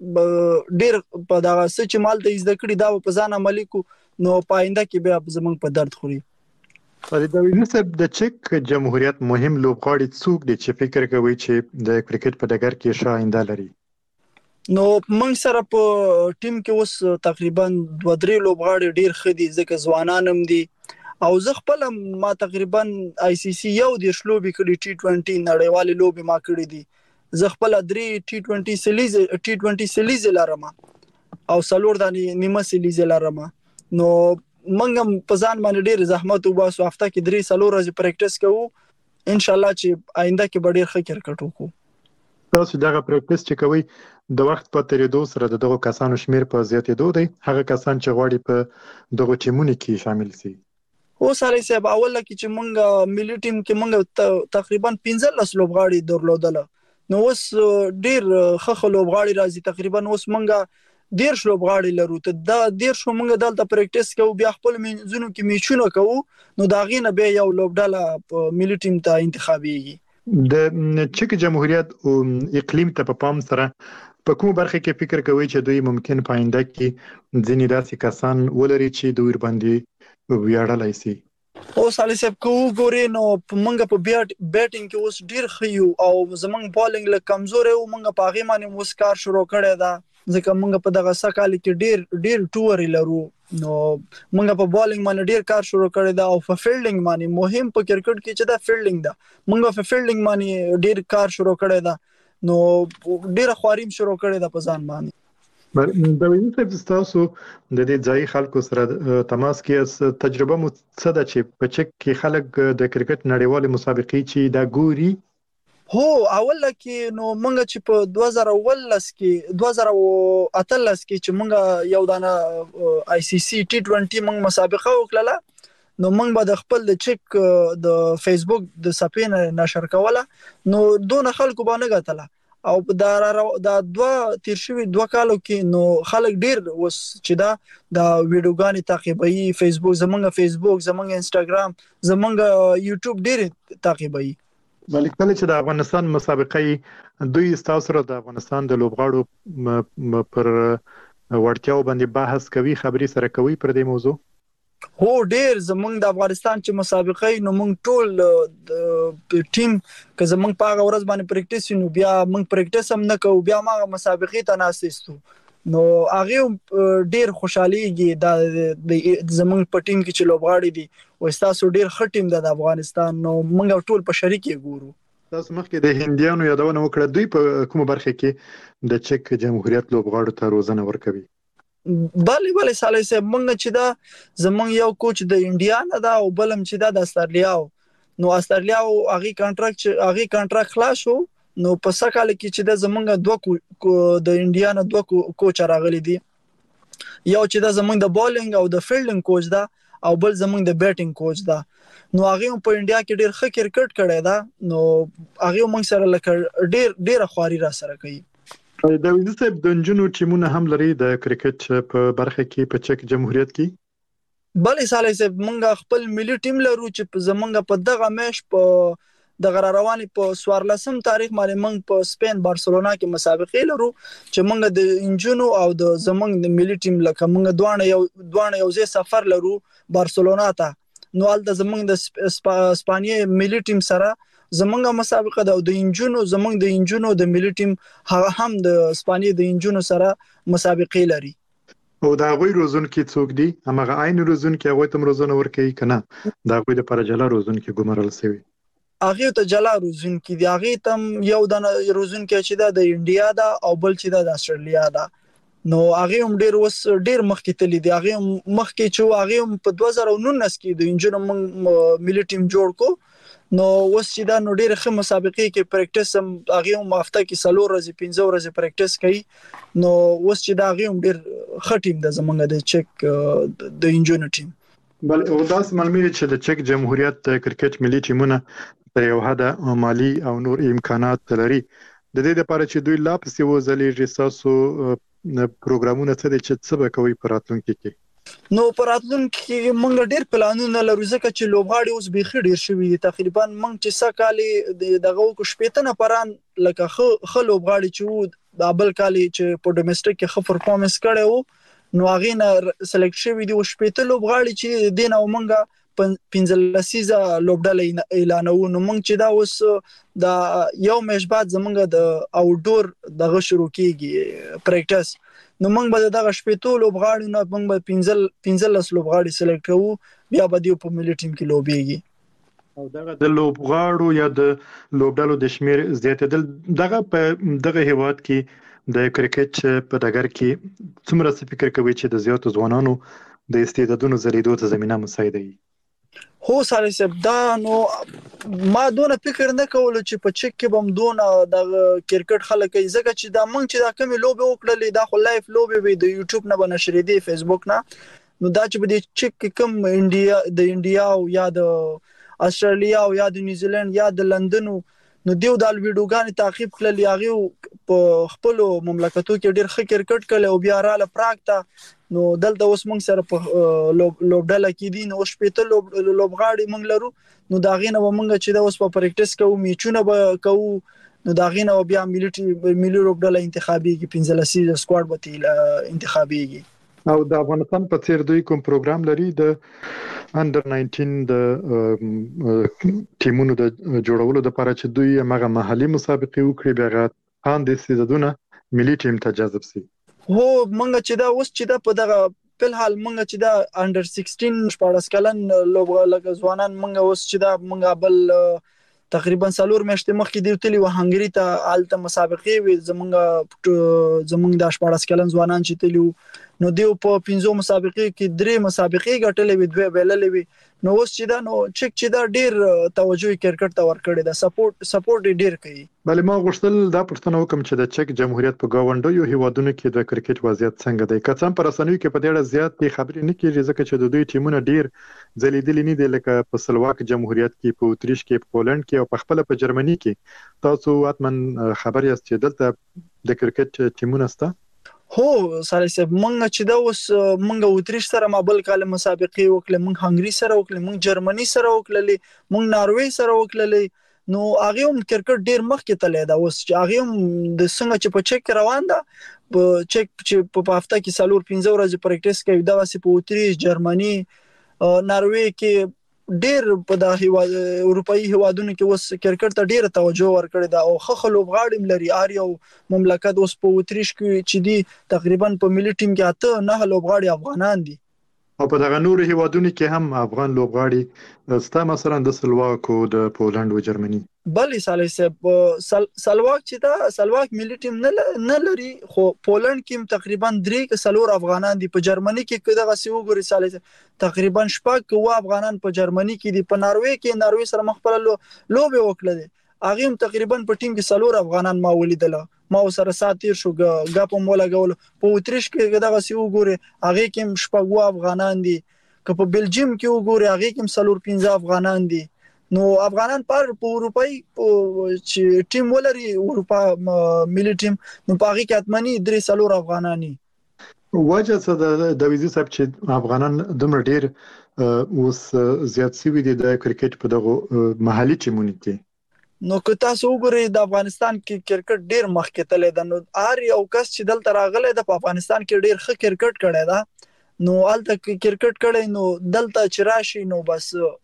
به ډیر په دغه سچ مال ته زده کړی دا په ځان عملی کو نو پاینده کې بیا زمونږ په درد خوري فرید یوسف د چک جمهوریت مهم لوبغاړي څوک دي چې فکر کوي چې د کرکټ په ډګر کې ښه آینده لري نو موږ سره په ټیم کې اوس تقریبا دوه درې لوبغاړي ډیر ښه دي ځکه ځوانان هم دي او زه خپل ما تقریبا آی سی سی یو د شلوبي کړي ټي ټوئنټي نړیوالې لوبي ما کړې دي زه خپل درې ټي ټوئنټي سیلیز ټي ټوئنټي سیلیز لرم او څلور د نیمه سیلیز لرم نو منګم په ځان باندې ډیر زحمت وباسو هفته کې درې څلور ورځې پریکټیس کوو ان شاء الله چې آینده کې به ډیر ښه کرکټ وکړو تاسو دغه پریکټیس چې کوي د وخت په تیریدو سره دغه کسانو شمیر په زیاتېدو دی هغه کسان چې غواړي په دغه ټیمونو کې شامل شي او سالي صاحب اول کې چې مونږ ملي ټیم کې مونږ تقریبا پنځه لس لوبغاړي درلودل نو اوس ډیر ښه لوبغاړي راځي تقریبا اوس مونږ ډیر لوبغاړي لرو ته دا ډیر شو مونږ دلته پریکټیس کوو بیا خپل منځونو کې میچونه کوو نو دا غینه به یو لوبډاله ملي ټیم ته انتخابيږي د چک جمهوریت او اقلیم ته په پام سره په کوم برخه کې فکر کوي چې دوی ممکن پاینده کې ځینې داسې کسان ولري چې دوی باندې ویاړلای شي او صالح صاحب کو ګورې نو مونږ په بیټینګ کې اوس ډیر خيو او زمونږ بالینګ له کمزور او مونږ په هغه باندې مسکار شروع کړی دا ځکه مونږ په دغه سکهاله کې ډیر ډیر ټور لرو نو مونږ په بالینګ باندې ډیر کار شروع کړی دا او په فیلډینګ باندې مهم په کرکټ کې چې دا فیلډینګ دا مونږ په فیلډینګ باندې ډیر کار شروع کړی دا نو ډیره خواریم شروع کړې ده په ځان باندې. د ویني صاحب تاسو د دې ځای خلکو سره تماس کې تجربه مو څه ده چې په چک کې خلک د کرکټ نړیوال مسابقې چې دا ګوري؟ هو اول کې نو مونږ چې په دوه زره اوولس کې دوه زره اتلس کې چې مونږ یو دانه آی سی سی ټي ټوئنټي مونږ مسابقه وکړه، نو مونږ به د خپل د چک د فیسبوک د صفحې نشر کوله، نو دون خلکو باندې غتله او دا دا دوه تیر شوی دوه کالو کې نو خلک ډیر وس چې دا د ویډیوګانی تعقیبوي، فیسبوک زمونږ فیسبوک زمونږ انستګرام زمونږ یوټیوب ډیر تعقیبوي. بلکې کله چې د افغانستان مسابقې دوی تاسو سره د افغانستان د لوبغاړو پر وړتیاو باندې بحث کوي، خبري سره کوي پر دې موضوع؟ هو ډیر زمونږ د افغانستان چې مسابقې نو مونږ ټول ټیم که زمونږ په هغه ورځ باندې پریکټیس نو بیا مونږ پریکټیس هم نه کوو، بیا ما مسابقې ته ناستو نو هغه ډیر خوشاليږي د زمونږ په ټیم کې چې لوبغاړي دي او تاسو ډیر ښه ټیم د افغانستان، نو مونږ ټول په شریک یې ګورو. تاسو مخکې د هندیانو یادونه وکړه، دوی په کومه برخه کې د چک جمهوریت لوبغاړو ته روزنه ورکوي؟ بله بله سالي سه مونږ چې دا زمونږ یو کوچ د انډیا نه دا او بلم چې دا د استرالیا، نو استرالیا او هغه کانټراکټ هغه کانټراکټ خلاص شو، نو په سکهاله کې چې د زمونږ دوه د انډیا نه دوه کوچ راغلي دي، یو چې د زمونږ د بولینګ او د فیلډینګ کوچ دا او بل زمونږ د بیټینګ کوچ دا، نو هغه په انډیا کې ډیر ښه کرکټ کړی دا، نو هغه موږ سره لکه ډیر ډیر خواري را سره کوي. د ویني صاحب د نجونو ټیمونه هم لري د کرکټ په برخه کې په چک جمهوریت کې؟ بلې سالي صاحب مونږ خپل ملي ټیم لرو چې زمونږ په دغه میش په د غرارواني په سوارلسم تاریخ باندې مونږ په سپین بارسلونا کې مسابقې لرو چې مونږ د انجونو او د زمونږ د ملي ټیم لکه مونږ دوه یو دوه یو ځای سفر لرو بارسلونا ته، نو ال د زمونږ د اسپانیې ملي ټیم سره زمونږه مسابقه ده او د انجونو زمونږ د انجونو د ملي ټیم هغه هم د اسپانیې د انجونو سره مسابقې لري. او دا غوي روزون کې څوک دي؟ هغه عین روزون کې هغه تم روزونه ورکوي کنه؟ دا غوي د پرجلا روزون کې ګمرل سوي؟ هغه ته جلا روزون کې دی، هغه تم یو د روزون کې چې دا د انډیا دا او بل چې دا د استرالیا دا، نو هغه هم ډیر وس ډیر مخکې تللی دی، هغه مخکې چې هغه په دوه زره نولس کې د انجونو ملي ټیم جوړ کو، نو اوس چې دا نو ډېر ښه مسابقې کې پریکټیس هم هغه هم هفته کې څلور ورځې پنځه ورځې پریکټیس کوي، نو اوس چې دا هغه هم ډېر ښه ټیم ده زمونږ د چک د انجونو ټیم. بل او داس معلومه چې د چک جمهوریت کرکټ ملي ټیمونه تر یو حد مالی او نور امکانات لري، د دې لپاره چې دوی لا پسې وځلې تاسو پروګرامونه څه دي چې څه به کوي په راتلونکي کې؟ نو پراتلونکو کې مونږ ډیر پلانونه لرو ځکه چې لوبغاړي اوس به ډیر شوي دي، تقریبا مونږ چې سکهاله دغه کو شپېته نفران لکه خو لوبغاړي چې د بل کالي چې په ډومېسټک کې خو پرفورمنس کړي وو، نو هغه نه سلیکټ شوي دي او شپېته لوبغاړي چې دین او مونږه پنځلسیزه لوبډله اعلانو، نو مونږ چې دا اوس د یو میش بعد زمونږ د اوټډور دغه شروع کیږي پریکټیس، نو موږ به دغه شپېتو لوبغاړو نه موږ به پنځل پنځلس لوبغاړي سلیکټ کوو، بیا به دیو په ملي ټیم کې لوبېږي. او دغه د لوبغاړو یا د لوبډلو د شمیر زیاتېدل دغه په دغه هیواد کې د کرکټ په ډګر کې څومره څه فکر کوي چې د زیاتو ځوانانو د استعدادونو زریدو ته زمينه مساعده وي؟ هو ساري صاحب دا نو ما دونه فکر نه کول چې په چک کې بم دونه د کرکټ خلک ځکه چې دا مونږ چې دا کمی لوبه وکړلې دا خو لایف لوبه وي د یوټیوب نه بنشر دي فیسبوک نه، نو دا چې په دې چک کې کم انډیا د انډیا او یا د استرالیا او یا د نیوزیلند یا د لندن نو دیو د ویډیوګان تعقیب کړل، یاغي په خپل مملکتو کې ډیر ښه کرکټ کړي او بیا رااله پراګ ته، نو دلته اوس موږ سره په لوبډله کې دي، نو شپېته لوبغاړي موږ لرو، نو دا غینه موږ چې دا اوس په پریکټیس کوو میچونه به کوو، نو دا غینه بیا ملي ملي لوبډله انتخابيږي، پنځلسي سکواډ به انتخابيږي. او د افغانستان په څیر دوی کوم پروګرام لري د انډر ناینټین د ټیمونو د جوړولو لپاره چې دوی هغه محلي مسابقې وکړي بیا ان د سیزدونه ملي ټیم ته جذب شي؟ هو مونږ چې دا اوس چې دا په دغه په حال مونږ چې دا انډر سیکسټین شپږ کلن لوبغاړي ځوانان مونږ اوس چې دا مونږ بل تقریبا څلور میاشتې مخکې دی تللی و هنګري ته، هلته مسابقې وي زمونږ زمونږ د شپاړس کلن ځوانان چې تللي نو دیو په پنځو مسابقې کې درې مسابقې ګټلې وي، دوه بایللې وي. نو اوس چې دا نو چک چې دا ډیر توجه کرکټ ته ورکړی دا سپورټ سپورټ ډیر کوي. بل ما غوښتل دا پوښتنه وکم چې د چک جمهوریت په گاونډیو هیوادونو کې د کرکټ وضعیت څنګه دی؟ که څم پر رسنیو کې په ډېر زیات خبرې نه کیږي ځکه چې د دوی ټیمونه ډیر ځلیدلي نه دي، لکه په سلواک جمهوریت کې، په اتریش کې، په پولند کې او په خپل په جرمني کې. تاسو اتمن خبر یاست چې دلته د کرکټ ټیمونه سته؟ هو صالح صاحب، مونږ چې دا اوس مونږ اتریش سره ما بل کال مسابقې وکړې، مونږ هنګري سره وکړې، مونږ جرمني سره وکړلې، مونږ ناروې سره وکړلې. نو هغه هم کرکټ ډیر مخکې تللی دا اوس چې هغه هم د څنګه چې په چک روان ده، په چک چې په هفته کې څلور پنځه ورځې پریکټیس کوي، دا واسي په اتریش، جرمني، ناروې کې ډیر په د هیواد اروپאי هیوادونو کې اوس کرکټ ته ډیره توجه ورکړې ده او خخ لوبغاړي لري. ار یو مملکت اوس په اتریش کې چې دی تقریبا په ملي ټیم کې اته نه لوبغاړي افغانان دي او په دغه نور هیوادونو کې هم افغان لوبغاړي ستا مثلا د سلواک او د پولند او جرمني. بلې صالح صاحب سلواک چې دا سلواک ملي ټیم نه لري، خو پولند کې تقریبا درې څلور افغانان دي. په جرمني کې دغه سی وګوري صالح صاحب تقریبا شپږ او افغانان په جرمني کې دي. په ناروې کې ناروې سره مخ پر لوبه وکړه، هغه هم تقریبا په ټیم کې څلور افغانان ما ولیدل، ما سره ساتیر شو غاپ مولا غول. په اتریش کې دغه سی وګوري هغه کې شپږ افغانان دي، که په بلجیم کې وګوري هغه کې څلور پنځه افغانان دي. نو افغانان پر په اروپאי چې ټیم ولري، اروپا ملي ټیم، نو په هغه کې اتمنی درې څلور افغانانی. وجه څه د ویزي صاحب چې افغانان دومره ډیر اوس زیات سوي دي د کرکټ په دغه محلي ټیمونو کې؟ نو که تاسو وګورئ د افغانستان کې کرکټ ډیر مخکې تللی ده، نو هر یو کس چې دلته راغلی ده په افغانستان کې ډیر ښه کرکټ کړی ده، نو هلته کرکټ کړی، نو دلته چې راشي نو بس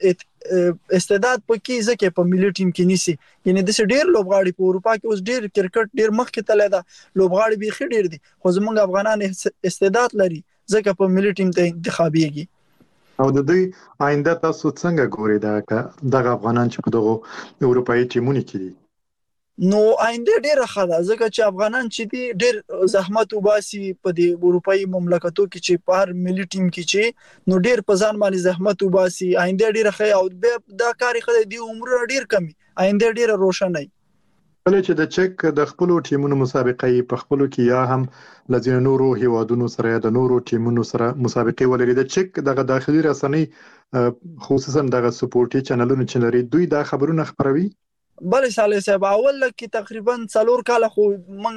استعداد پکې ځکه په ملي ټیم کې نیسي. یعنی د ډیر لوبغاړي په اروپا کې اوس ډیر کرکټ ډیر مخکې تللی ده، لوبغاړي بیخي ډیر دي، خو زمونږ افغانان استعداد لري ځکه په ملي ټیم ته انتخابيږي. او د دوی آینده تاسو څنګه ګورئ دا دغه افغانان چې په دغه اروپאי ټیمونو کې دي؟ نو آینده ډیره ښه ده ځکه چې افغانان چې دي ډیر زحمت وباسي په دې اروپאי مملکتو کې چې په هر ملي ټیم کې چې نو ډیر په ځان باندې زحمت وباسي، آینده ډیره ښه او دا کار ښه دی، عمر ډیر کمی، آینده ډیره روښانه. کله چې د چک د خپل ټیمونو مسابقې په خپل کې یا هم لږ نورو هیوادونو سره یا د نورو ټیمونو سره مسابقې ولري، د چک دغه داخلي رسنۍ خصوصا دغه سپورټي چینلونو چې لري دوی دا خبرونه خبروي؟ بلې صالح صاحب اول کې تقریبا څلور کال خو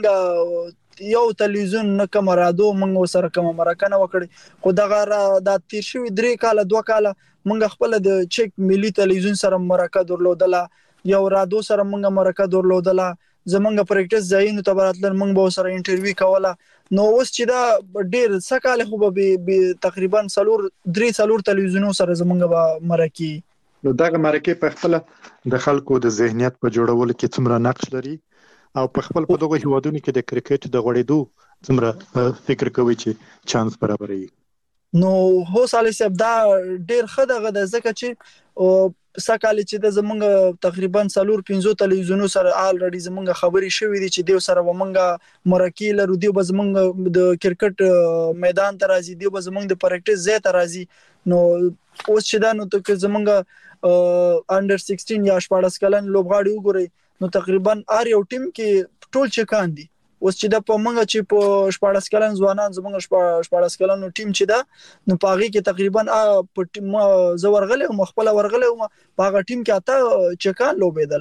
منګه یو تلویزیون نه کوم رادیو منګه سره کوم مرکه وکړي، خو دغه د تیر شوی درې کال دوه کال منګه خپل د چک ملي تلویزیون سره مرکه درلودله، یو رادیو سره منګه مرکه درلودله، زمونږ پریکټیس ځایونو ته براتل منګه به سره انټرویو کوله. نو اوس چې دا ډیر سکاله خو به تقریبا څلور درې څلور تلویزیونو سره زمونږ به مرکه. نو دغه مرکه په خپل د خلکو د ذهنیت په جوړولو کې څومره نقش لري او په خپل په دغه هیوادونو کې د کرکټ د غوړېدو څومره فکر کوي چې چانس برابري؟ نو هو صالح صاحب دا ډیر ښه دغه د ځکه چې سکاله چې د زمونږ تقریبا څلور پنځه تلویزیونو سره الریډي زمونږ خبري شوې دي چې دیو سره ومنګه مرکه لرو، دیو به زمونږ د کرکټ میدان ته راځي، دیو به زمونږ د پریکټیس ځای ته راځي. نو اوس چې دا نو ته زمونږ انډر سیکسټین یا شپاړس کلن لوبغاړي وګورئ نو تقریبا هر یو ټیم کې ټول چکان دي. اوس چې د پمنګ چې په شپاړس کلن ځوانان زمونږ شپاړس کلن ټیم چې دا نو پاغي کې تقریبا په ټیم زورغله او مخبل ورغله او پاغه ټیم کې اته چکان لوبېدل.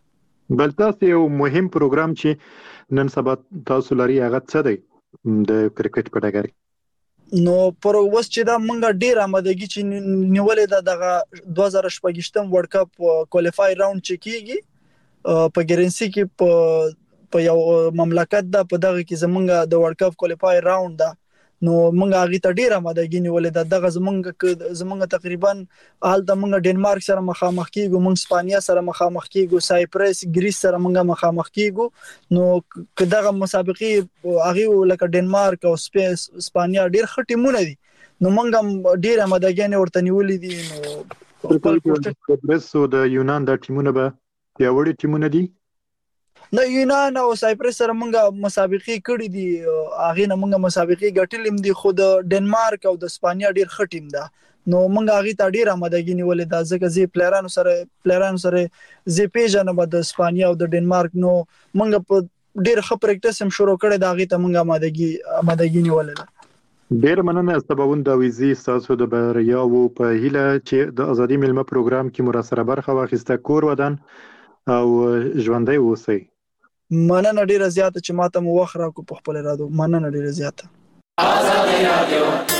بل تاسو یو مهم پروګرام چې نن سبا تاسو لري هغه څه دی د کرکټ په ډګر؟ نو پر اوس چې دا منګه ډیر آمادګي چې نیولې ده دغه دوه زره شپږم ورلد کپ کوالیفای راوند چې کیږي په ګرنسي کې په په یو مملکت ده، په دغه کې زمونږ د ورلد کپ کوالیفای راوند ده، نو مونږ هغه ته ډیر آمادګي نیولې ده. دغه زمونږ زمونږ تقریبا حال د مونږ ډنمارک سره مخامخ کیږو، مونږ اسپانیا سره مخامخ کیږو، سایپرس ګریس سره مونږ مخامخ کیږو. نو دغه مسابقې هغه لکه ډنمارک او اسپانیا ډیر ښه ټیمونه دي، نو مونږ ډیر آمادګي ورته نیولې دي. نو د برس او د یونان د ټیمونه به پیاوړي ټیمونه دي؟ نه یونان او سایپرس سره موږ مسابقې کړې دي، هغه نه موږ مسابقې ګټلې دي، خو د ډنمارک او د اسپانیا ډیر ښه ټیم ده، نو موږ هغه ته ډیر آمادګي نیولې ده، ځکه زی پلیرانو سره پلیرانو سره زی پیژنم د اسپانیا او د ډنمارک، نو موږ په ډیر ښه پریکټیس هم شروع کړی دا، هغه ته موږ آمادګي آمادګي نیولې ده. ډیر مننه سباوند داویزی تاسو د بریاو په هیله چې د ازادي ملمه پروګرام کې مو سره برخه واخیسته، کور ودان او ژوندۍ اوسئ. مننه ډیره زیاته چې ماته مو وخت راکو په خپل رادیو، مننه ډیره زیاته. ازادي رادیو